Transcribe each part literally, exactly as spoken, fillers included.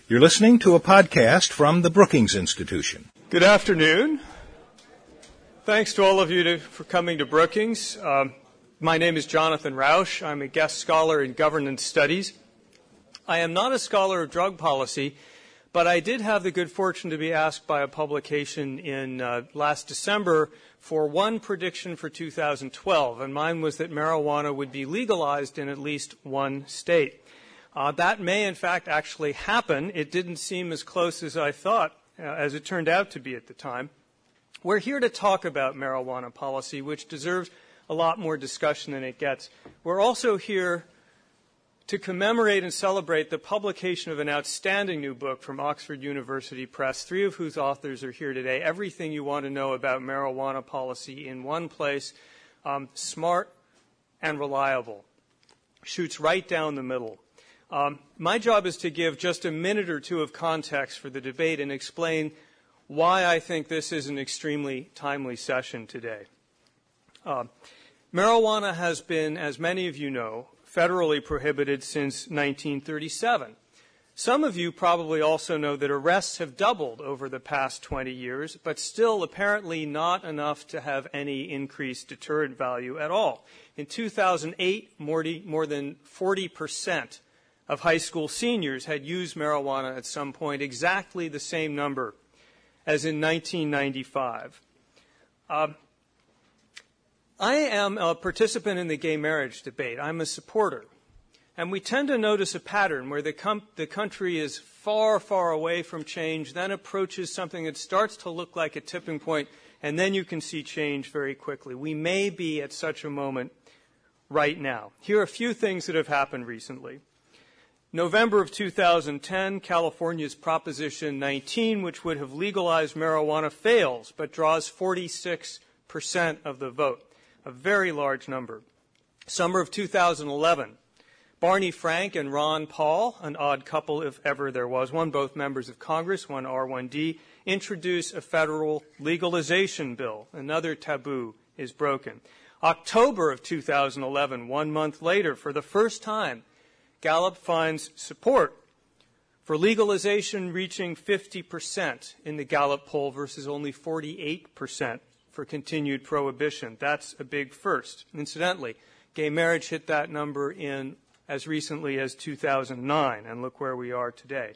You're listening to a podcast from the Brookings Institution. Good afternoon. Thanks to all of you to, for coming to Brookings. Um, my name is Jonathan Rausch. I'm a guest scholar in governance studies. I am not a scholar of drug policy, but I did have the good fortune to be asked by a publication in uh, last December for one prediction for two thousand twelve, and mine was that marijuana would be legalized in at least one state. Uh, that may, in fact, actually happen. It didn't seem as close as I thought, uh, as it turned out to be at the time. We're here to talk about marijuana policy, which deserves a lot more discussion than it gets. We're also here to commemorate and celebrate the publication of an outstanding new book from Oxford University Press, three of whose authors are here today. Everything you want to know about marijuana policy in one place, um, smart and reliable, shoots right down the middle. Um, my job is to give just a minute or two of context for the debate and explain why I think this is an extremely timely session today. Uh, marijuana has been, as many of you know, federally prohibited since nineteen thirty-seven. Some of you probably also know that arrests have doubled over the past twenty years, but still apparently not enough to have any increased deterrent value at all. In two thousand eight, more, more than forty percent of high school seniors had used marijuana at some point, exactly the same number as in nineteen ninety-five. Uh, I am a participant in the gay marriage debate. I'm a supporter. And we tend to notice a pattern where the, com- the country is far, far away from change, then approaches something that starts to look like a tipping point, and then you can see change very quickly. We may be at such a moment right now. Here are a few things that have happened recently. November of two thousand ten, California's Proposition nineteen, which would have legalized marijuana, fails, but draws forty-six percent of the vote, a very large number. Summer of two thousand eleven, Barney Frank and Ron Paul, an odd couple if ever there was one, both members of Congress, one R one D, introduce a federal legalization bill. Another taboo is broken. October of two thousand eleven, one month later, for the first time, Gallup finds support for legalization reaching fifty percent in the Gallup poll versus only forty-eight percent for continued prohibition. That's a big first. Incidentally, gay marriage hit that number in as recently as two thousand nine, and look where we are today.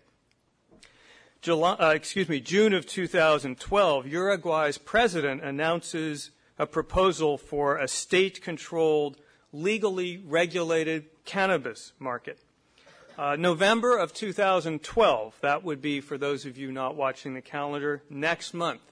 July, uh, excuse me, June of two thousand twelve, Uruguay's president announces a proposal for a state-controlled, legally regulated cannabis market. Uh, November of two thousand twelve, that would be, for those of you not watching the calendar, next month.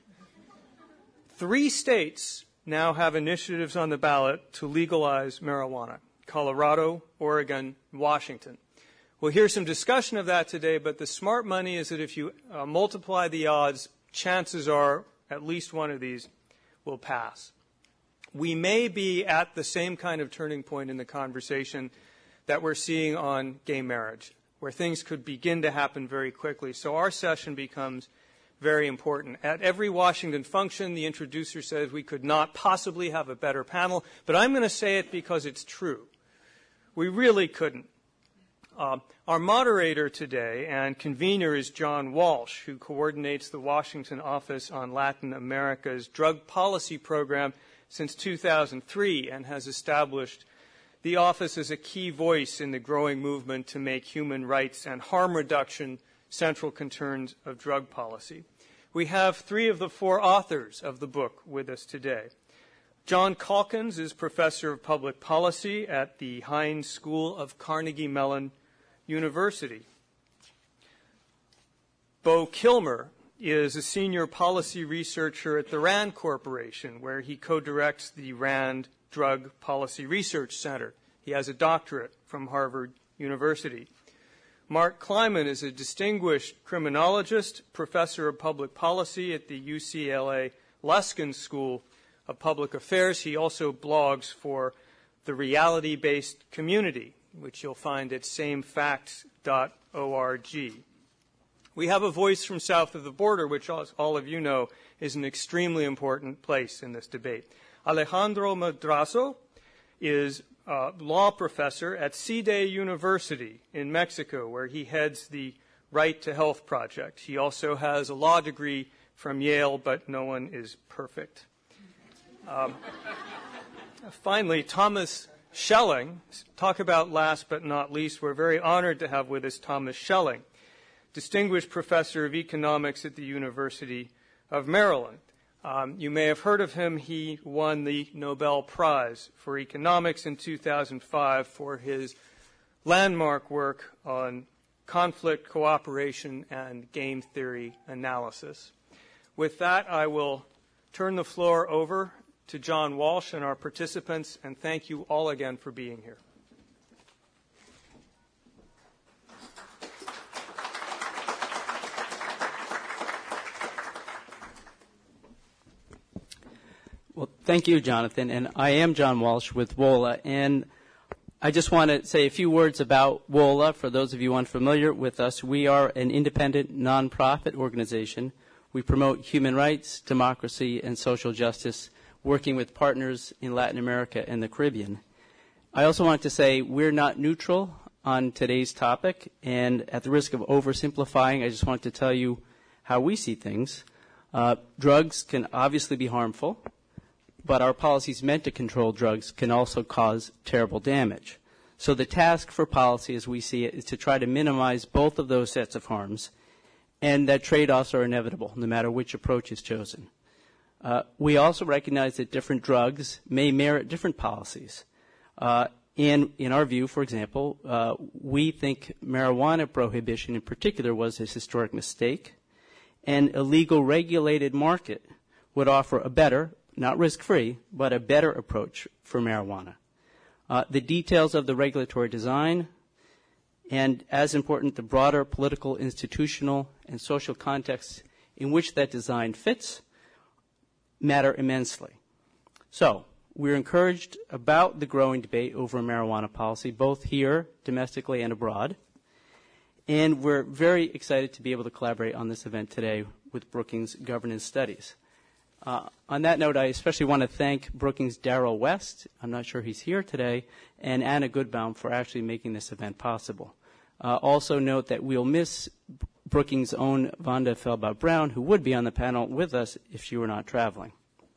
Three states now have initiatives on the ballot to legalize marijuana: Colorado, Oregon, Washington. We'll hear some discussion of that today, but the smart money is that if you uh, multiply the odds, chances are at least one of these will pass. We may be at the same kind of turning point in the conversation that we're seeing on gay marriage, where things could begin to happen very quickly. So our session becomes very important. At every Washington function, the introducer says we could not possibly have a better panel, but I'm going to say it because it's true. We really couldn't. Uh, our moderator today and convener is John Walsh, who coordinates the Washington Office on Latin America's drug policy program since two thousand three and has established the office as a key voice in the growing movement to make human rights and harm reduction central concerns of drug policy. We have three of the four authors of the book with us today. John Calkins is professor of public policy at the Heinz School of Carnegie Mellon University. Bo Kilmer is a senior policy researcher at the RAND Corporation, where he co-directs the RAND Drug Policy Research Center. He has a doctorate from Harvard University. Mark Kleiman is a distinguished criminologist, professor of public policy at the U C L A Luskin School of Public Affairs. He also blogs for the Reality-Based Community, which you'll find at same facts dot org. We have a voice from south of the border, which all of you know is an extremely important place in this debate. Alejandro Madrazo is a law professor at C D E University in Mexico, where he heads the Right to Health Project. He also has a law degree from Yale, but no one is perfect. Um, finally, Thomas Schelling. Talk about last but not least, we're very honored to have with us Thomas Schelling, Distinguished Professor of Economics at the University of Maryland. Um, you may have heard of him. He won the Nobel Prize for Economics in two thousand five for his landmark work on conflict, cooperation, and game theory analysis. With that, I will turn the floor over to John Walsh and our participants, and thank you all again for being here. Well, thank you, Jonathan. And I am John Walsh with WOLA, and I just want to say a few words about WOLA. For those of you unfamiliar with us, we are an independent nonprofit organization. We promote human rights, democracy, and social justice, working with partners in Latin America and the Caribbean. I also want to say we're not neutral on today's topic, and at the risk of oversimplifying, I just want to tell you how we see things. Uh, drugs can obviously be harmful, but our policies meant to control drugs can also cause terrible damage. So the task for policy, as we see it, is to try to minimize both of those sets of harms, and that trade-offs are inevitable, no matter which approach is chosen. Uh, we also recognize that different drugs may merit different policies. Uh, and in our view, for example, uh, we think marijuana prohibition in particular was a historic mistake, and a legal regulated market would offer a better, not risk-free, but a better approach for marijuana. Uh, the details of the regulatory design, and as important, the broader political, institutional, and social context in which that design fits, matter immensely. So, we're encouraged about the growing debate over marijuana policy, both here, domestically, and abroad. And we're very excited to be able to collaborate on this event today with Brookings Governance Studies. Uh, on that note, I especially want to thank Brookings' Darrell West, I'm not sure he's here today, and Anna Goodbaum for actually making this event possible. Uh, also note that we'll miss Brookings' own Vonda Feldbaugh-Brown, who would be on the panel with us if she were not traveling.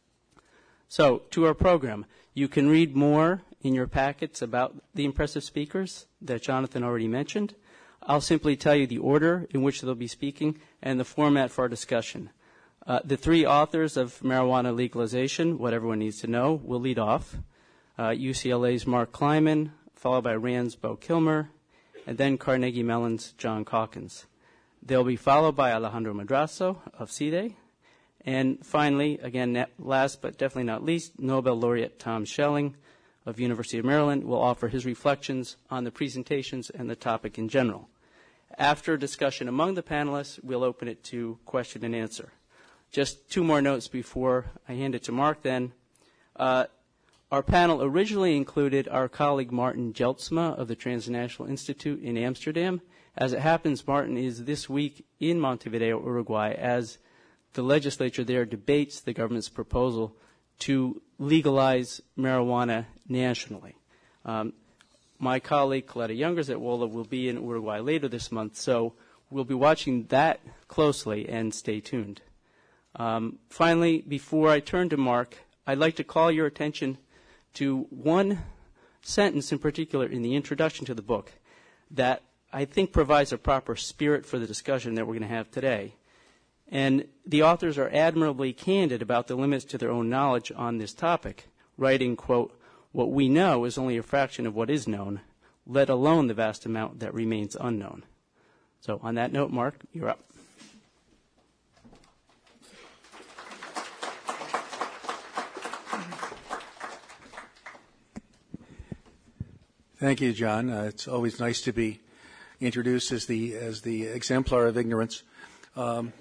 So, to our program. You can read more in your packets about the impressive speakers that Jonathan already mentioned. I'll simply tell you the order in which they'll be speaking and the format for our discussion. Uh, the three authors of marijuana legalization, what everyone needs to know, will lead off. Uh, U C L A's Mark Kleiman, followed by Rand's Bo Kilmer, and then Carnegie Mellon's John Calkins. They'll be followed by Alejandro Madrazo of C D E. And finally, again, last but definitely not least, Nobel laureate Tom Schelling of University of Maryland will offer his reflections on the presentations and the topic in general. After discussion among the panelists, we'll open it to question and answer. Just two more notes before I hand it to Mark then. Uh, our panel originally included our colleague Martin Jeltsma of the Transnational Institute in Amsterdam. As it happens, Martin is this week in Montevideo, Uruguay, as the legislature there debates the government's proposal to legalize marijuana nationally. Um, my colleague Coletta Youngers at WOLA will be in Uruguay later this month, so we'll be watching that closely and stay tuned. Um, finally, before I turn to Mark, I'd like to call your attention to one sentence in particular in the introduction to the book that I think provides a proper spirit for the discussion that we're going to have today. And the authors are admirably candid about the limits to their own knowledge on this topic, writing, quote, "What we know is only a fraction of what is known, let alone the vast amount that remains unknown." So on that note, Mark, you're up. Thank you, John. Uh, it's always nice to be introduced as the as the exemplar of ignorance. Um,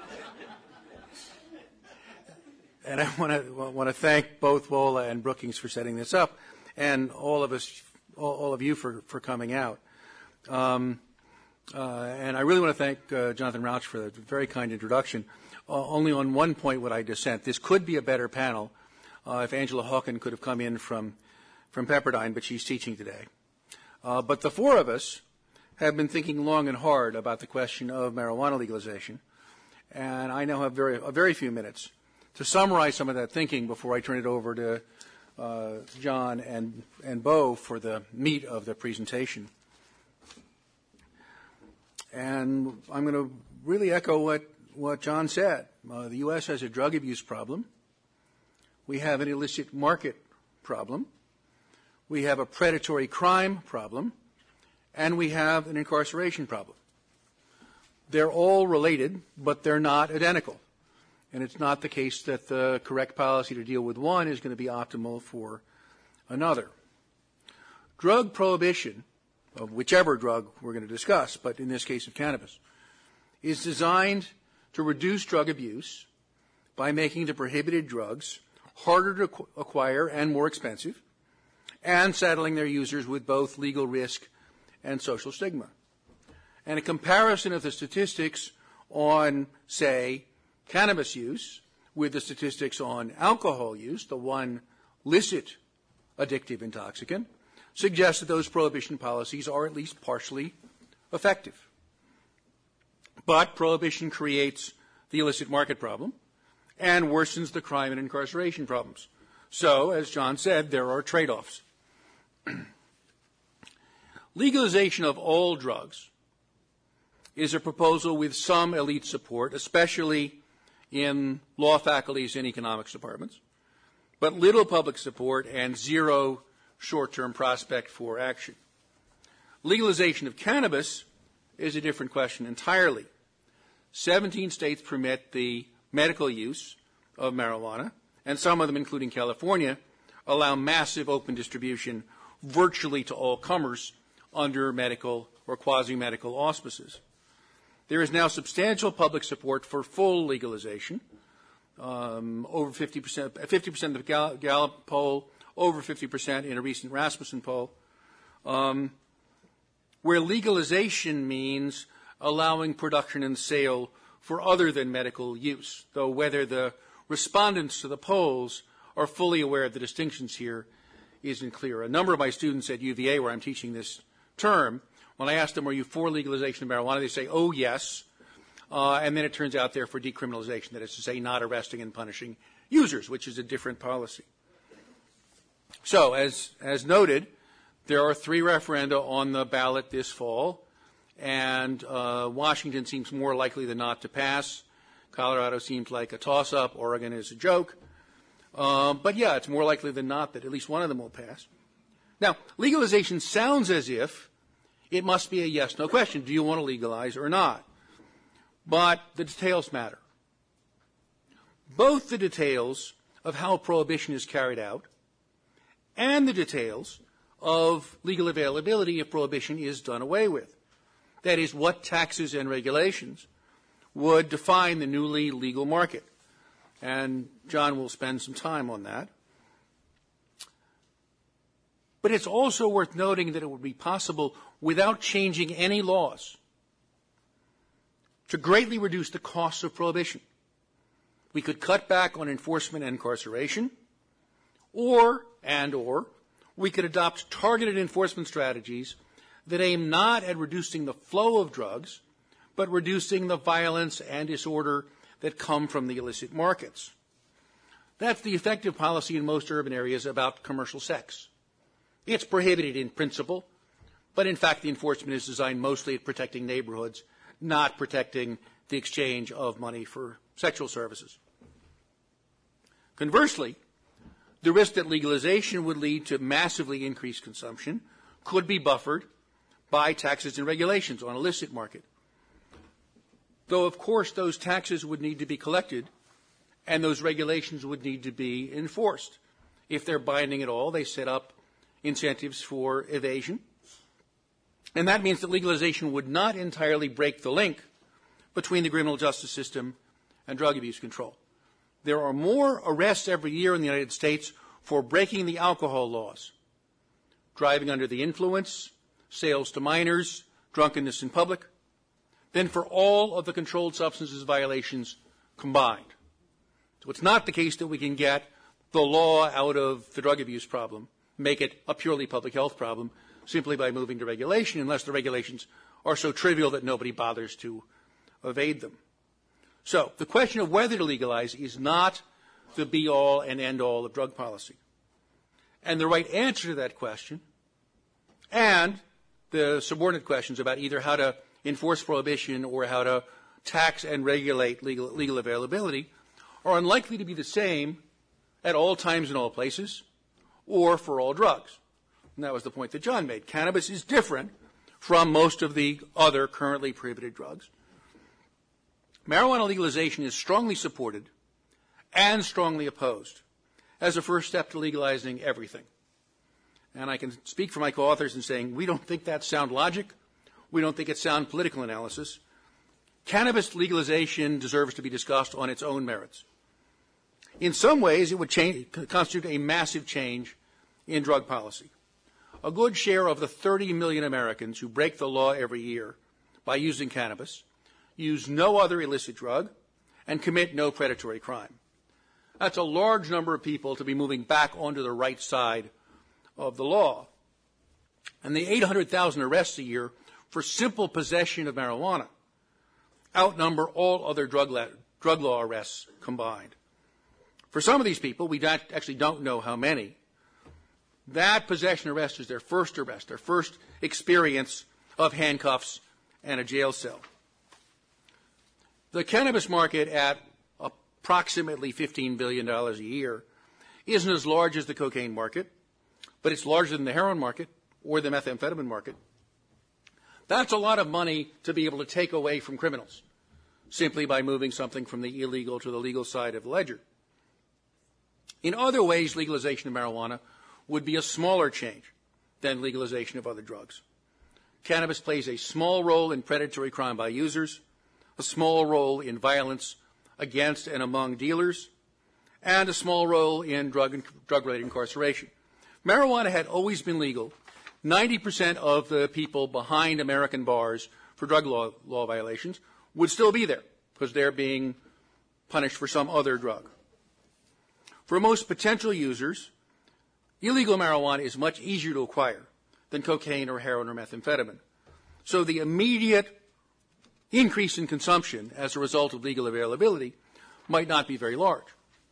and I want to want to thank both WOLA and Brookings for setting this up, and all of us, all, all of you for for coming out. Um, uh, and I really want to thank uh, Jonathan Rauch for the very kind introduction. Uh, only on one point would I dissent. This could be a better panel uh, if Angela Hawken could have come in from from Pepperdine, but she's teaching today. Uh, but the four of us have been thinking long and hard about the question of marijuana legalization, and I now have very, a very few minutes to summarize some of that thinking before I turn it over to uh, John and, and Bo for the meat of the presentation. And I'm going to really echo what, what John said. Uh, the U S has a drug abuse problem. We have an illicit market problem. We have a predatory crime problem. And we have an incarceration problem. They're all related, but they're not identical. And it's not the case that the correct policy to deal with one is going to be optimal for another. Drug prohibition, of whichever drug we're going to discuss, but in this case of cannabis, is designed to reduce drug abuse by making the prohibited drugs harder to acquire and more expensive, and saddling their users with both legal risk and social stigma. And a comparison of the statistics on, say, cannabis use with the statistics on alcohol use, the one licit addictive intoxicant, suggests that those prohibition policies are at least partially effective. But prohibition creates the illicit market problem and worsens the crime and incarceration problems. So, as John said, there are trade-offs. Legalization of all drugs is a proposal with some elite support, especially in law faculties and economics departments, but little public support and zero short-term prospect for action. Legalization of cannabis is a different question entirely. seventeen states permit the medical use of marijuana, and some of them, including California, allow massive open distribution virtually to all comers under medical or quasi-medical auspices. There is now substantial public support for full legalization, um, over fifty percent, fifty percent of the Gallup poll, over fifty percent in a recent Rasmussen poll, um, where legalization means allowing production and sale for other than medical use, though whether the respondents to the polls are fully aware of the distinctions here isn't clear. A number of my students at U V A, where I'm teaching this term, when I ask them, are you for legalization of marijuana, they say, oh, yes. Uh, and then it turns out they're for decriminalization, that is to say, not arresting and punishing users, which is a different policy. So, as, as noted, there are three referenda on the ballot this fall, and uh, Washington seems more likely than not to pass. Colorado seems like a toss-up. Oregon is a joke. Um, but, yeah, it's more likely than not that at least one of them will pass. Now, legalization sounds as if it must be a yes-no question. Do you want to legalize or not? But the details matter. Both the details of how prohibition is carried out and the details of legal availability if prohibition is done away with. That is, what taxes and regulations would define the newly legal market. And John will spend some time on that. But it's also worth noting that it would be possible, without changing any laws, to greatly reduce the costs of prohibition. We could cut back on enforcement and incarceration, or, and or, we could adopt targeted enforcement strategies that aim not at reducing the flow of drugs, but reducing the violence and disorder that come from the illicit markets. That's the effective policy in most urban areas about commercial sex. It's prohibited in principle, but in fact the enforcement is designed mostly at protecting neighborhoods, not protecting the exchange of money for sexual services. Conversely, the risk that legalization would lead to massively increased consumption could be buffered by taxes and regulations on illicit market. Though, of course, those taxes would need to be collected and those regulations would need to be enforced. If they're binding at all, they set up incentives for evasion. And that means that legalization would not entirely break the link between the criminal justice system and drug abuse control. There are more arrests every year in the United States for breaking the alcohol laws, driving under the influence, sales to minors, drunkenness in public, than for all of the controlled substances violations combined. So it's not the case that we can get the law out of the drug abuse problem, make it a purely public health problem, simply by moving to regulation, unless the regulations are so trivial that nobody bothers to evade them. So the question of whether to legalize is not the be-all and end-all of drug policy. And the right answer to that question, and the subordinate questions about either how to enforce prohibition or how to tax and regulate legal, legal availability, are unlikely to be the same at all times and all places or for all drugs. And that was the point that John made. Cannabis is different from most of the other currently prohibited drugs. Marijuana legalization is strongly supported and strongly opposed as a first step to legalizing everything. And I can speak for my co-authors in saying we don't think that's sound logic. We don't think it's sound political analysis. Cannabis legalization deserves to be discussed on its own merits. In some ways, it would change, constitute a massive change in drug policy. A good share of the thirty million Americans who break the law every year by using cannabis use no other illicit drug and commit no predatory crime. That's a large number of people to be moving back onto the right side of the law. And the eight hundred thousand arrests a year for simple possession of marijuana outnumber all other drug, la- drug law arrests combined. For some of these people, we don't, actually don't know how many, that possession arrest is their first arrest, their first experience of handcuffs and a jail cell. The cannabis market at approximately fifteen billion dollars a year isn't as large as the cocaine market, but it's larger than the heroin market or the methamphetamine market. That's a lot of money to be able to take away from criminals simply by moving something from the illegal to the legal side of the ledger. In other ways, legalization of marijuana would be a smaller change than legalization of other drugs. Cannabis plays a small role in predatory crime by users, a small role in violence against and among dealers, and a small role in drug drug-related incarceration. Marijuana had always been legal. ninety percent of the people behind American bars for drug law, law violations would still be there because they're being punished for some other drug. For most potential users, illegal marijuana is much easier to acquire than cocaine or heroin or methamphetamine. So the immediate increase in consumption as a result of legal availability might not be very large.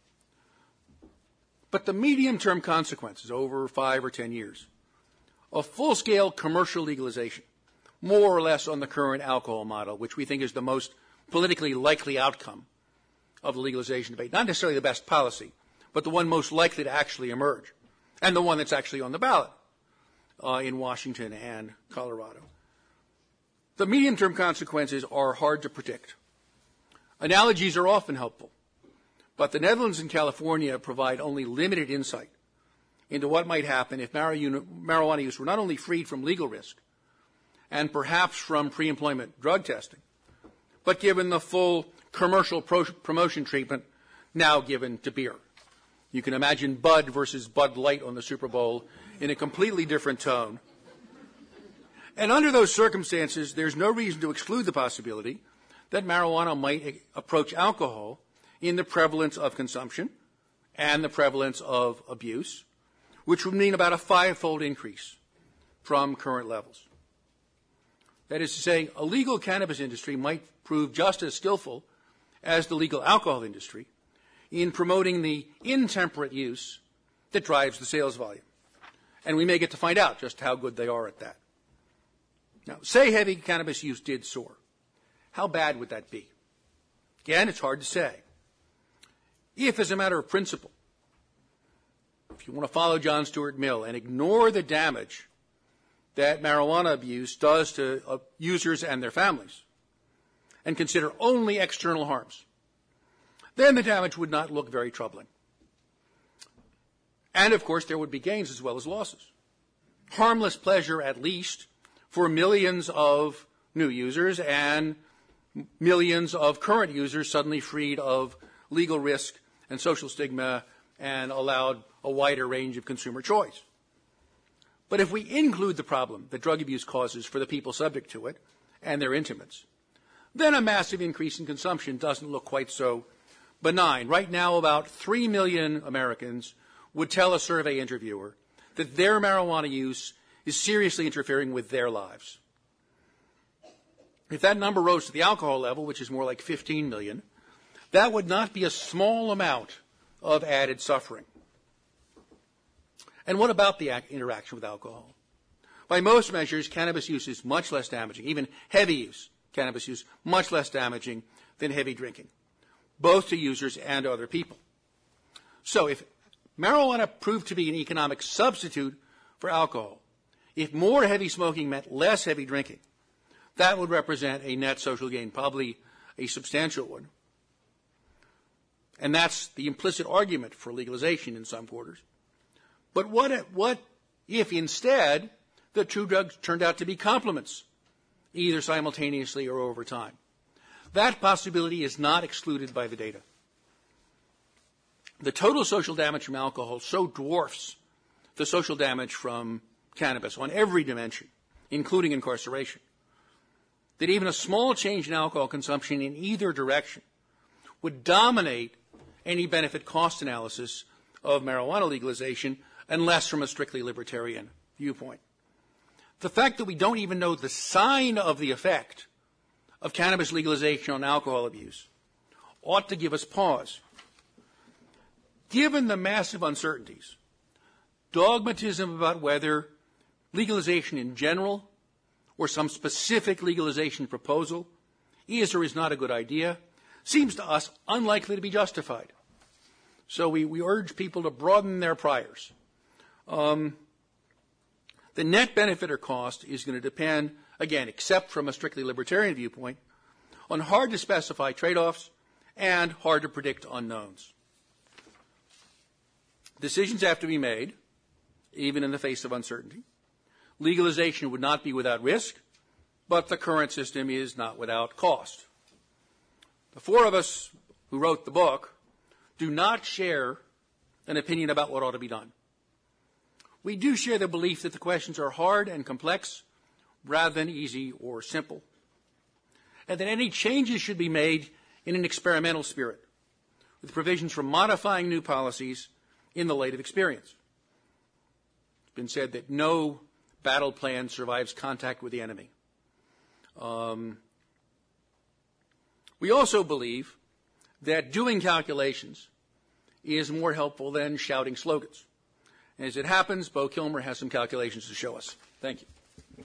But the medium-term consequences over five or ten years of full-scale commercial legalization, more or less on the current alcohol model, which we think is the most politically likely outcome of the legalization debate, not necessarily the best policy, but the one most likely to actually emerge, and the one that's actually on the ballot uh, in Washington and Colorado. The medium-term consequences are hard to predict. Analogies are often helpful, but the Netherlands and California provide only limited insight into what might happen if marijuana use were not only freed from legal risk and perhaps from pre-employment drug testing, but given the full commercial pro- promotion treatment now given to beer. You can imagine Bud versus Bud Light on the Super Bowl in a completely different tone. And under those circumstances, there's no reason to exclude the possibility that marijuana might approach alcohol in the prevalence of consumption and the prevalence of abuse, which would mean about a five-fold increase from current levels. That is to say, a legal cannabis industry might prove just as skillful as the legal alcohol industry in promoting the intemperate use that drives the sales volume. And we may get to find out just how good they are at that. Now, say heavy cannabis use did soar. How bad would that be? Again, it's hard to say. If, as a matter of principle, if you want to follow John Stuart Mill and ignore the damage that marijuana abuse does to uh, users and their families, and consider only external harms, then the damage would not look very troubling. And, of course, there would be gains as well as losses. Harmless pleasure, at least, for millions of new users and millions of current users suddenly freed of legal risk and social stigma and allowed a wider range of consumer choice. But if we include the problem that drug abuse causes for the people subject to it and their intimates, then a massive increase in consumption doesn't look quite so benign. Right now, about three million Americans would tell a survey interviewer that their marijuana use is seriously interfering with their lives. If that number rose to the alcohol level, which is more like fifteen million, that would not be a small amount of added suffering. And what about the interaction with alcohol? By most measures, cannabis use is much less damaging, even heavy use, cannabis use, much less damaging than heavy drinking, both to users and other people. So if marijuana proved to be an economic substitute for alcohol, if more heavy smoking meant less heavy drinking, that would represent a net social gain, probably a substantial one. And that's the implicit argument for legalization in some quarters. But what if, what if instead the two drugs turned out to be complements, either simultaneously or over time? That possibility is not excluded by the data. The total social damage from alcohol so dwarfs the social damage from cannabis on every dimension, including incarceration, that even a small change in alcohol consumption in either direction would dominate any benefit-cost analysis of marijuana legalization, unless from a strictly libertarian viewpoint. The fact that we don't even know the sign of the effect of cannabis legalization on alcohol abuse ought to give us pause. Given the massive uncertainties, dogmatism about whether legalization in general or some specific legalization proposal is or is not a good idea seems to us unlikely to be justified. So we, we urge people to broaden their priors. Um, the net benefit or cost is going to depend, again, except from a strictly libertarian viewpoint, on hard to specify trade-offs and hard to predict unknowns. Decisions have to be made, even in the face of uncertainty. Legalization would not be without risk, but the current system is not without cost. The four of us who wrote the book do not share an opinion about what ought to be done. We do share the belief that the questions are hard and complex rather than easy or simple, and that any changes should be made in an experimental spirit, with provisions for modifying new policies in the light of experience. It's been said that no battle plan survives contact with the enemy. Um, we also believe that doing calculations is more helpful than shouting slogans. And as it happens, Bo Kilmer has some calculations to show us. Thank you.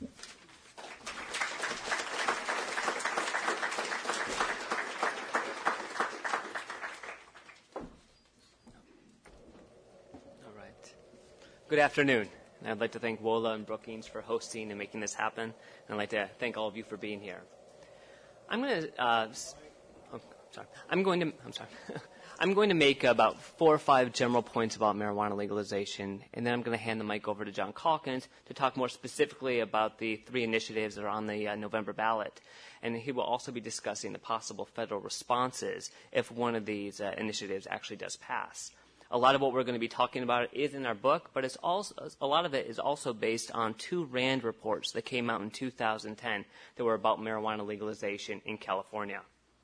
All right. Good afternoon. And I'd like to thank WOLA and Brookings for hosting and making this happen. And I'd like to thank all of you for being here. I'm going to, uh, oh, sorry. I'm going to, I'm sorry. I'm going to make about four or five general points about marijuana legalization, and then I'm going to hand the mic over to John Calkins to talk more specifically about the three initiatives that are on the uh, November ballot. And he will also be discussing the possible federal responses if one of these uh, initiatives actually does pass. A lot of what we're going to be talking about is in our book, but it's also, a lot of it is also based on two RAND reports that came out in two thousand ten that were about marijuana legalization in California.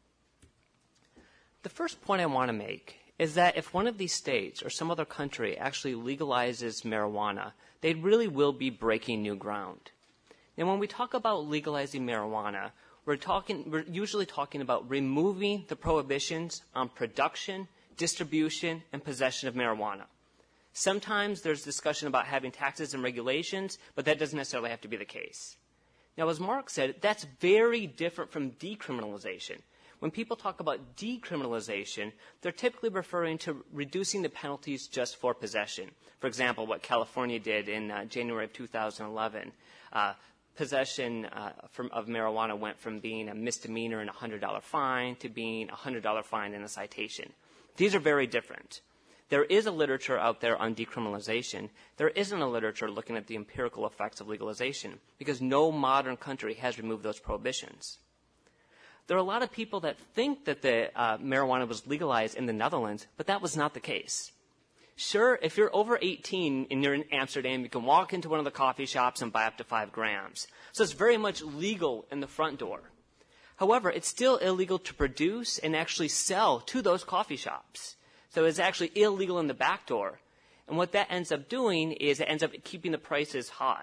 The first point I want to make is that if one of these states or some other country actually legalizes marijuana, they really will be breaking new ground. And when we talk about legalizing marijuana, we're talking, we're usually talking about removing the prohibitions on production, distribution, and possession of marijuana. Sometimes there's discussion about having taxes and regulations, but that doesn't necessarily have to be the case. Now, as Mark said, that's very different from decriminalization. When people talk about decriminalization, they're typically referring to reducing the penalties just for possession. For example, what California did in uh, January of two thousand eleven. Uh, possession uh, from, of marijuana went from being a misdemeanor and a one hundred dollar fine to being a one hundred dollar fine and a citation. These are very different. There is a literature out there on decriminalization. There isn't a literature looking at the empirical effects of legalization because no modern country has removed those prohibitions. There are a lot of people that think that the uh, marijuana was legalized in the Netherlands, but that was not the case. Sure, if you're over eighteen and you're in Amsterdam, you can walk into one of the coffee shops and buy up to five grams. So it's very much legal in the front door. However, it's still illegal to produce and actually sell to those coffee shops. So it's actually illegal in the back door. And what that ends up doing is it ends up keeping the prices high.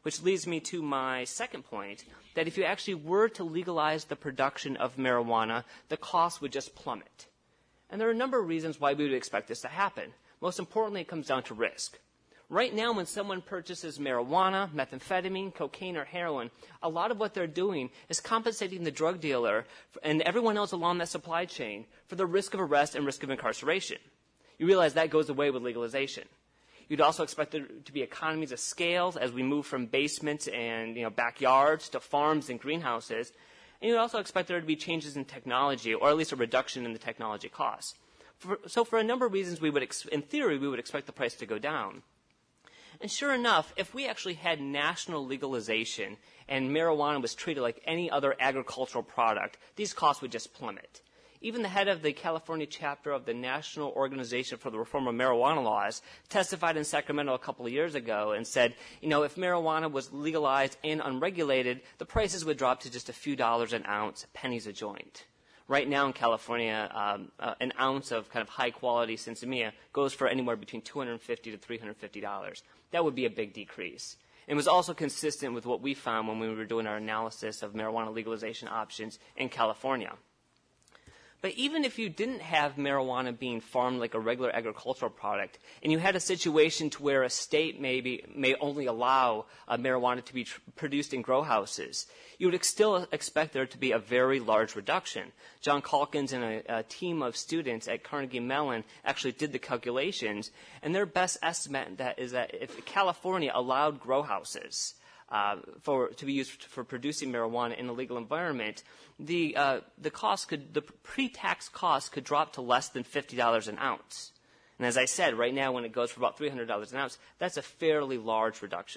which leads me to my second point, that if you actually were to legalize the production of marijuana, the cost would just plummet. And there are a number of reasons why we would expect this to happen. Most importantly, it comes down to risk. Right now, when someone purchases marijuana, methamphetamine, cocaine, or heroin, a lot of what they're doing is compensating the drug dealer and everyone else along that supply chain for the risk of arrest and risk of incarceration. You realize that goes away with legalization. You'd also expect there to be economies of scale as we move from basements and you know, backyards to farms and greenhouses. And you'd also expect there to be changes in technology, or at least a reduction in the technology costs. For, so for a number of reasons, we would, ex- in theory, we would expect the price to go down. And sure enough, if we actually had national legalization and marijuana was treated like any other agricultural product, these costs would just plummet. Even the head of the California chapter of the National Organization for the Reform of Marijuana Laws testified in Sacramento a couple of years ago and said, you know, if marijuana was legalized and unregulated, the prices would drop to just a few dollars an ounce, pennies a joint. Right now in California, um, uh, an ounce of kind of high-quality sinsemilla goes for anywhere between two hundred fifty dollars to three hundred fifty dollars. That would be a big decrease. It was also consistent with what we found when we were doing our analysis of marijuana legalization options in California. But even if you didn't have marijuana being farmed like a regular agricultural product, and you had a situation to where a state maybe may only allow uh, marijuana to be tr- produced in grow houses, you would ex- still expect there to be a very large reduction. John Calkins and a, a team of students at Carnegie Mellon actually did the calculations, and their best estimate that is that if California allowed grow houses Uh, for to be used for producing marijuana in a legal environment, the uh, the cost could the pre-tax cost could drop to less than fifty dollars an ounce. And as I said, right now when it goes for about three hundred dollars an ounce, that's a fairly large reduction.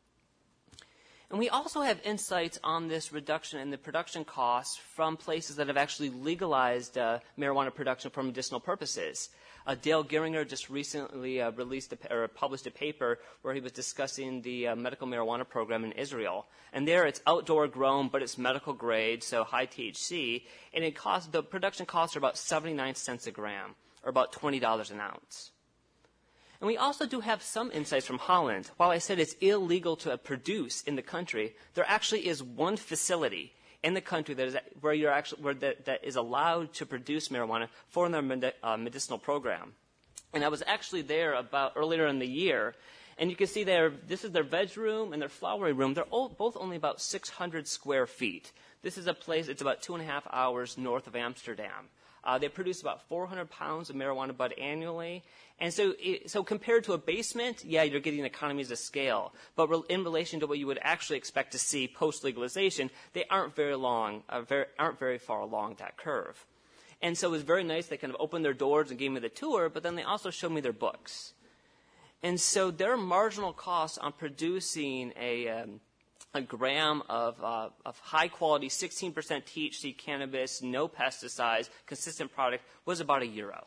And we also have insights on this reduction in the production costs from places that have actually legalized uh, marijuana production for medicinal purposes. Uh, Dale Geringer just recently uh, released a, or published a paper where he was discussing the uh, medical marijuana program in Israel. And there it's outdoor grown, but it's medical grade, so high T H C. And it costs, the production costs are about seventy-nine cents a gram, or about twenty dollars an ounce. And we also do have some insights from Holland. While I said it's illegal to produce in the country, there actually is one facility in the country that is where you're actually where that, that is allowed to produce marijuana for their med, uh, medicinal program. And I was actually there about earlier in the year, and you can see there this is their veg room and their flowery room. They're all, both only about six hundred square feet. This is a place. It's about two and a half hours north of Amsterdam. Uh, they produce about four hundred pounds of marijuana bud annually. And so it, so compared to a basement, yeah, you're getting economies of scale. But re- in relation to what you would actually expect to see post-legalization, they aren't very long, uh, very, aren't very far along that curve. And so it was very nice. They kind of opened their doors and gave me the tour, but then they also showed me their books. And so their marginal costs on producing a... Um, a gram of, uh, of high-quality sixteen percent T H C cannabis, no pesticides, consistent product was about a euro.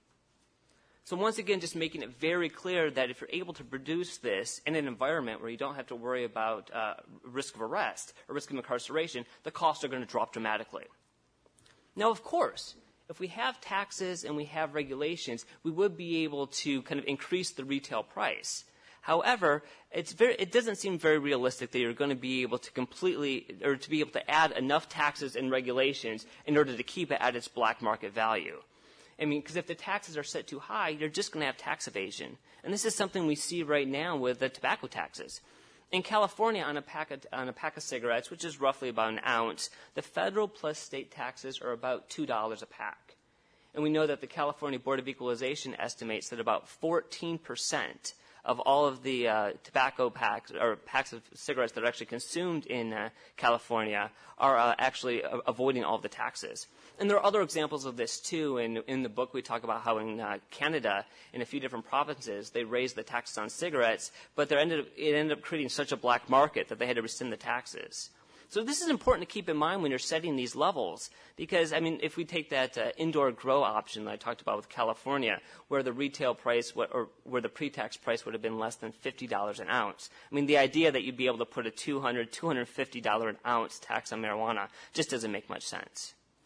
So once again, just making it very clear that if you're able to produce this in an environment where you don't have to worry about uh, risk of arrest or risk of incarceration, the costs are going to drop dramatically. Now, of course, if we have taxes and we have regulations, we would be able to kind of increase the retail price. However, it's very, it doesn't seem very realistic that you're going to be able to completely, or to be able to add enough taxes and regulations in order to keep it at its black market value. I mean, because if the taxes are set too high, you're just going to have tax evasion. And this is something we see right now with the tobacco taxes. In California, on a pack of, on a pack of cigarettes, which is roughly about an ounce, the federal plus state taxes are about two dollars a pack. And we know that the California Board of Equalization estimates that about fourteen percent of all of the uh, tobacco packs or packs of cigarettes that are actually consumed in uh, California are uh, actually uh, avoiding all of the taxes. And there are other examples of this too. In, in the book we talk about how in uh, Canada, in a few different provinces, they raised the taxes on cigarettes, but there ended up, it ended up creating such a black market that they had to rescind the taxes. So this is important to keep in mind when you're setting these levels because, I mean, if we take that uh, indoor grow option that I talked about with California, where the retail price w- or where the pre-tax price would have been less than fifty dollars an ounce. I mean, the idea that you'd be able to put a two hundred dollars, two hundred fifty dollars an ounce tax on marijuana just doesn't make much sense.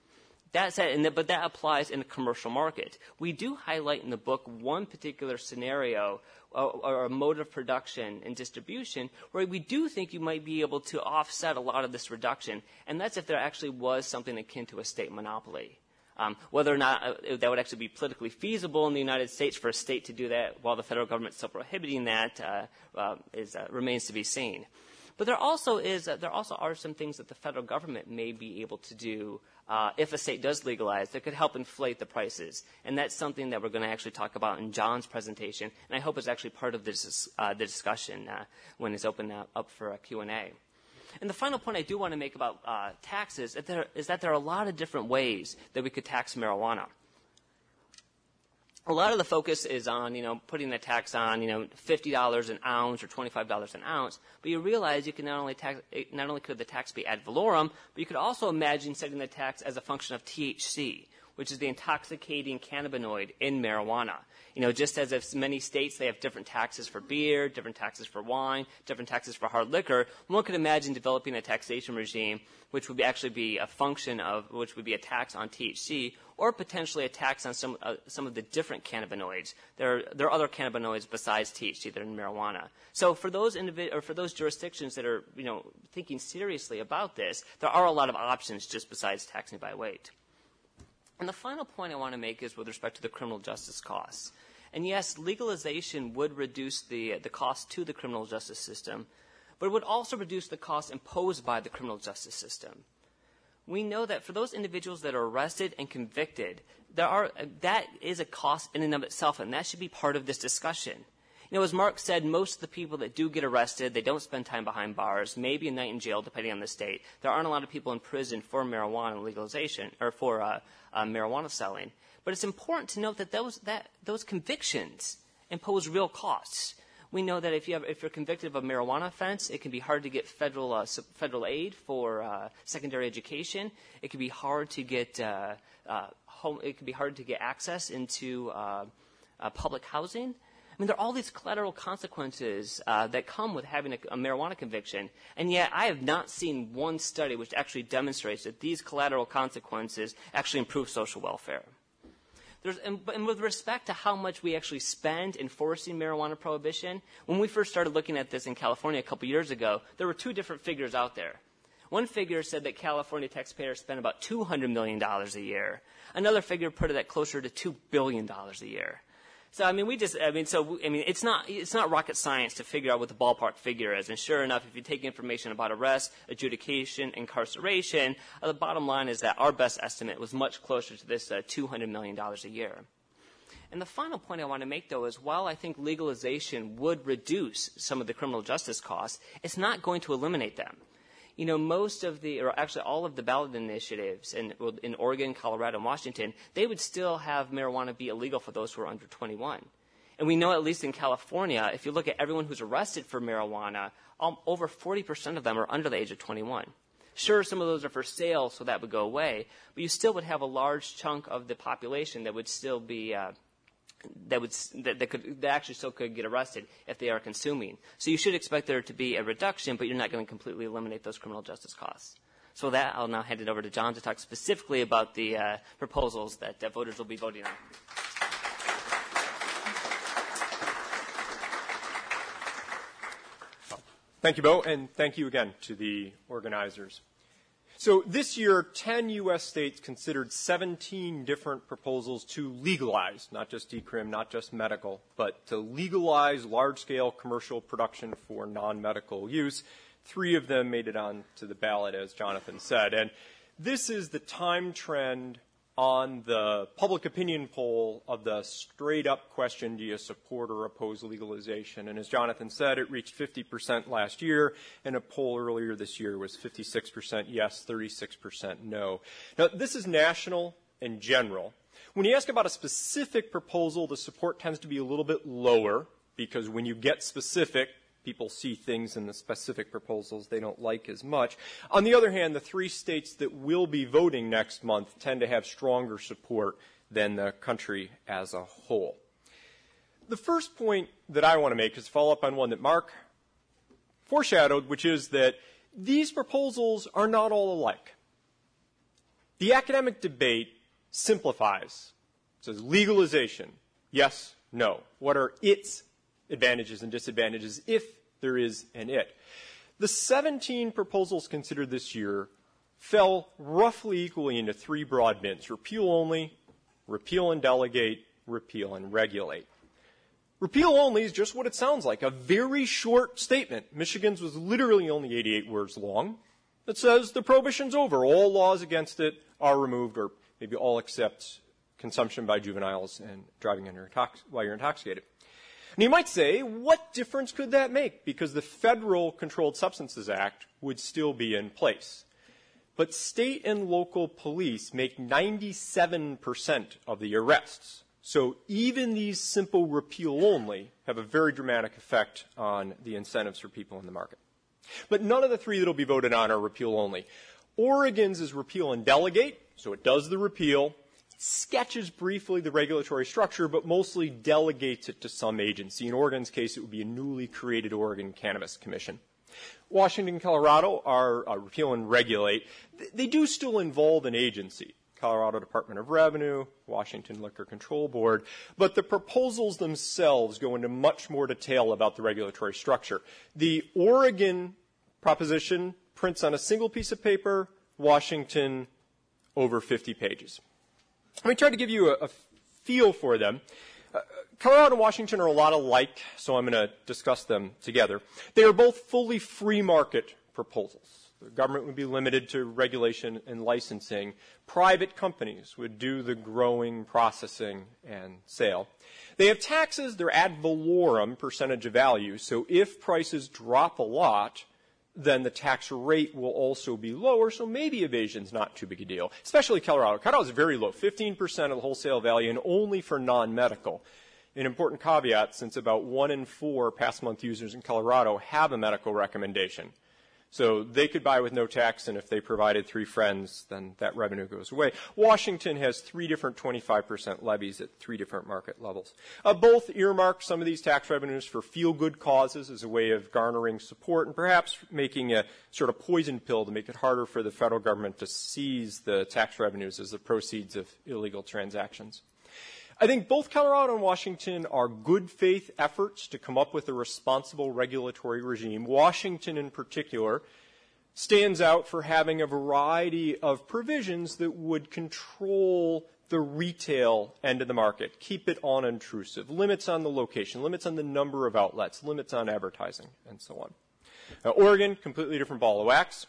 That said, and that, but that applies in a commercial market. We do highlight in the book one particular scenario or, or a mode of production and distribution where we do think you might be able to offset a lot of this reduction, and that's if there actually was something akin to a state monopoly. Um, whether or not uh, that would actually be politically feasible in the United States for a state to do that while the federal government is still prohibiting that uh, uh, is, uh, remains to be seen. But there also is uh, there also are some things that the federal government may be able to do uh, if a state does legalize that could help inflate the prices, and that's something that we're going to actually talk about in John's presentation, and I hope is actually part of this uh, the discussion uh, when it's open uh, up for a Q and A. And the final point I do want to make about uh, taxes is that, there, is that there are a lot of different ways that we could tax marijuana. A lot of the focus is on, you know, putting a tax on, you know, fifty dollars an ounce or twenty-five dollars an ounce. But you realize you can not only tax, not only could the tax be ad valorem, but you could also imagine setting the tax as a function of T H C, which is the intoxicating cannabinoid in marijuana. You know, just as if many states, they have different taxes for beer, different taxes for wine, different taxes for hard liquor, one could imagine developing a taxation regime which would be actually be a function of, which would be a tax on T H C, or potentially a tax on some uh, some of the different cannabinoids. There are, there are other cannabinoids besides T H C that are in marijuana. So for those individ- or for those jurisdictions that are, you know, thinking seriously about this, there are a lot of options just besides taxing by weight. And the final point I want to make is with respect to the criminal justice costs. And yes, legalization would reduce the, the cost to the criminal justice system, but it would also reduce the cost imposed by the criminal justice system. We know that for those individuals that are arrested and convicted, there are, that is a cost in and of itself, and that should be part of this discussion. You know, as Mark said, most of the people that do get arrested, they don't spend time behind bars, maybe a night in jail, depending on the state. There aren't a lot of people in prison for marijuana legalization, or for uh, uh, marijuana selling. But it's important to note that those, that those convictions impose real costs. We know that if, you have, if you're convicted of a marijuana offense, it can be hard to get federal, uh, federal aid for uh, secondary education. It can be hard to get uh, uh, home, it can be hard to get access into uh, uh, public housing. I mean, there are all these collateral consequences uh, that come with having a, a marijuana conviction, and yet I have not seen one study which actually demonstrates that these collateral consequences actually improve social welfare. There's, and, and with respect to how much we actually spend enforcing marijuana prohibition, when we first started looking at this in California a couple years ago, there were two different figures out there. One figure said that California taxpayers spend about two hundred million dollars a year. Another figure put it at closer to two billion dollars a year. So, I mean, we just, I mean, so, I mean, it's not, it's not rocket science to figure out what the ballpark figure is. And sure enough, if you take information about arrest, adjudication, incarceration, uh, the bottom line is that our best estimate was much closer to this uh, two hundred million dollars a year. And the final point I want to make, though, is while I think legalization would reduce some of the criminal justice costs, it's not going to eliminate them. You know, most of the, or actually all of the ballot initiatives in, in Oregon, Colorado, and Washington, they would still have marijuana be illegal for those who are under twenty-one. And we know, at least in California, if you look at everyone who's arrested for marijuana, um, over forty percent of them are under the age of twenty-one. Sure, some of those are for sale, so that would go away, but you still would have a large chunk of the population that would still be uh, that would that, that could that actually still could get arrested if they are consuming. So you should expect there to be a reduction, but you're not going to completely eliminate those criminal justice costs. So with that, I'll now hand it over to John to talk specifically about the uh, proposals that uh, voters will be voting on. Thank you, Bo, and thank you again to the organizers. So this year, ten U S states considered seventeen different proposals to legalize, not just decrim, not just medical, but to legalize large-scale commercial production for non-medical use. Three of them made it on to the ballot, as Jonathan said. And this is the time trend on the public opinion poll of the straight-up question, do you support or oppose legalization? And as Jonathan said, it reached fifty percent last year, and a poll earlier this year was fifty-six percent yes, thirty-six percent no. Now, this is national and general. When you ask about a specific proposal, the support tends to be a little bit lower, because when you get specific, people see things in the specific proposals they don't like as much. On the other hand, the three states that will be voting next month tend to have stronger support than the country as a whole. The first point that I want to make is to follow up on one that Mark foreshadowed, which is that these proposals are not all alike. The academic debate simplifies. It says legalization, yes, no. What are its advantages and disadvantages, if there is an it? The seventeen proposals considered this year fell roughly equally into three broad bins: repeal only, repeal and delegate, repeal and regulate. Repeal only is just what it sounds like, a very short statement. Michigan's was literally only eighty-eight words long. That says the prohibition's over. All laws against it are removed, or maybe all except consumption by juveniles and driving under intox- while you're intoxicated. And you might say, what difference could that make? Because the Federal Controlled Substances Act would still be in place. But state and local police make ninety-seven percent of the arrests. So even these simple repeal only have a very dramatic effect on the incentives for people in the market. But none of the three that will be voted on are repeal only. Oregon's is repeal and delegate, so it does the repeal, sketches briefly the regulatory structure, but mostly delegates it to some agency. In Oregon's case, it would be a newly created Oregon Cannabis Commission. Washington and Colorado are uh, repeal and regulate. They do still involve an agency, Colorado Department of Revenue, Washington Liquor Control Board, but the proposals themselves go into much more detail about the regulatory structure. The Oregon proposition prints on a single piece of paper, Washington over fifty pages. Let me try to give you a, a feel for them. Uh, Colorado and Washington are a lot alike, so I'm going to discuss them together. They are both fully free market proposals. The government would be limited to regulation and licensing. Private companies would do the growing, processing, and sale. They have taxes. They're ad valorem, percentage of value. So if prices drop a lot, then the tax rate will also be lower, so maybe evasion's not too big a deal, especially Colorado. Colorado is very low, fifteen percent of the wholesale value, and only for non-medical. An important caveat, since about one in four past-month users in Colorado have a medical recommendation. So they could buy with no tax, and if they provided three friends, then that revenue goes away. Washington has three different twenty-five percent levies at three different market levels. Uh, both earmark some of these tax revenues for feel-good causes as a way of garnering support and perhaps making a sort of poison pill to make it harder for the federal government to seize the tax revenues as the proceeds of illegal transactions. I think both Colorado and Washington are good faith efforts to come up with a responsible regulatory regime. Washington in particular stands out for having a variety of provisions that would control the retail end of the market, keep it unintrusive, limits on the location, limits on the number of outlets, limits on advertising, and so on. Now, Oregon, completely different ball of wax.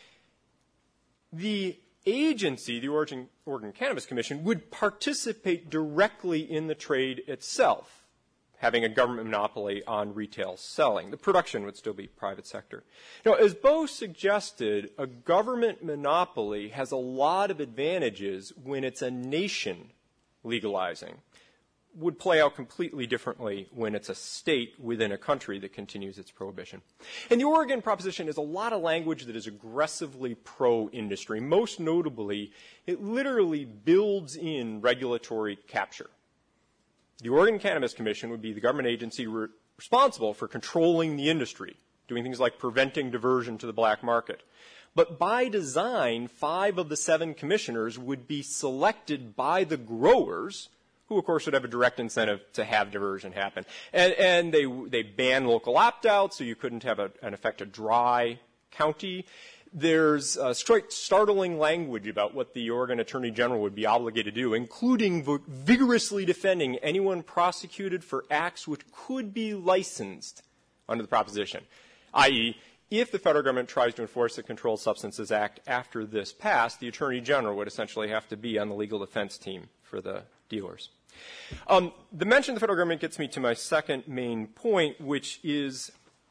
The agency, the Oregon, Oregon Cannabis Commission, would participate directly in the trade itself, having a government monopoly on retail selling. The production would still be private sector. Now, as Bo suggested, a government monopoly has a lot of advantages when it's a nation legalizing. Would play out completely differently when it's a state within a country that continues its prohibition. And the Oregon proposition is a lot of language that is aggressively pro-industry. Most notably, it literally builds in regulatory capture. The Oregon Cannabis Commission would be the government agency re- responsible for controlling the industry, doing things like preventing diversion to the black market. But by design, five of the seven commissioners would be selected by the growers, who, of course, would have a direct incentive to have diversion happen. And, and they, they ban local opt-outs, so you couldn't have, a, in effect, a dry county. There's uh, straight startling language about what the Oregon Attorney General would be obligated to do, including v- vigorously defending anyone prosecuted for acts which could be licensed under the proposition, that is, if the federal government tries to enforce the Controlled Substances Act after this passed, the Attorney General would essentially have to be on the legal defense team for the dealers. Um, the mention of the federal government gets me to my second main point, which is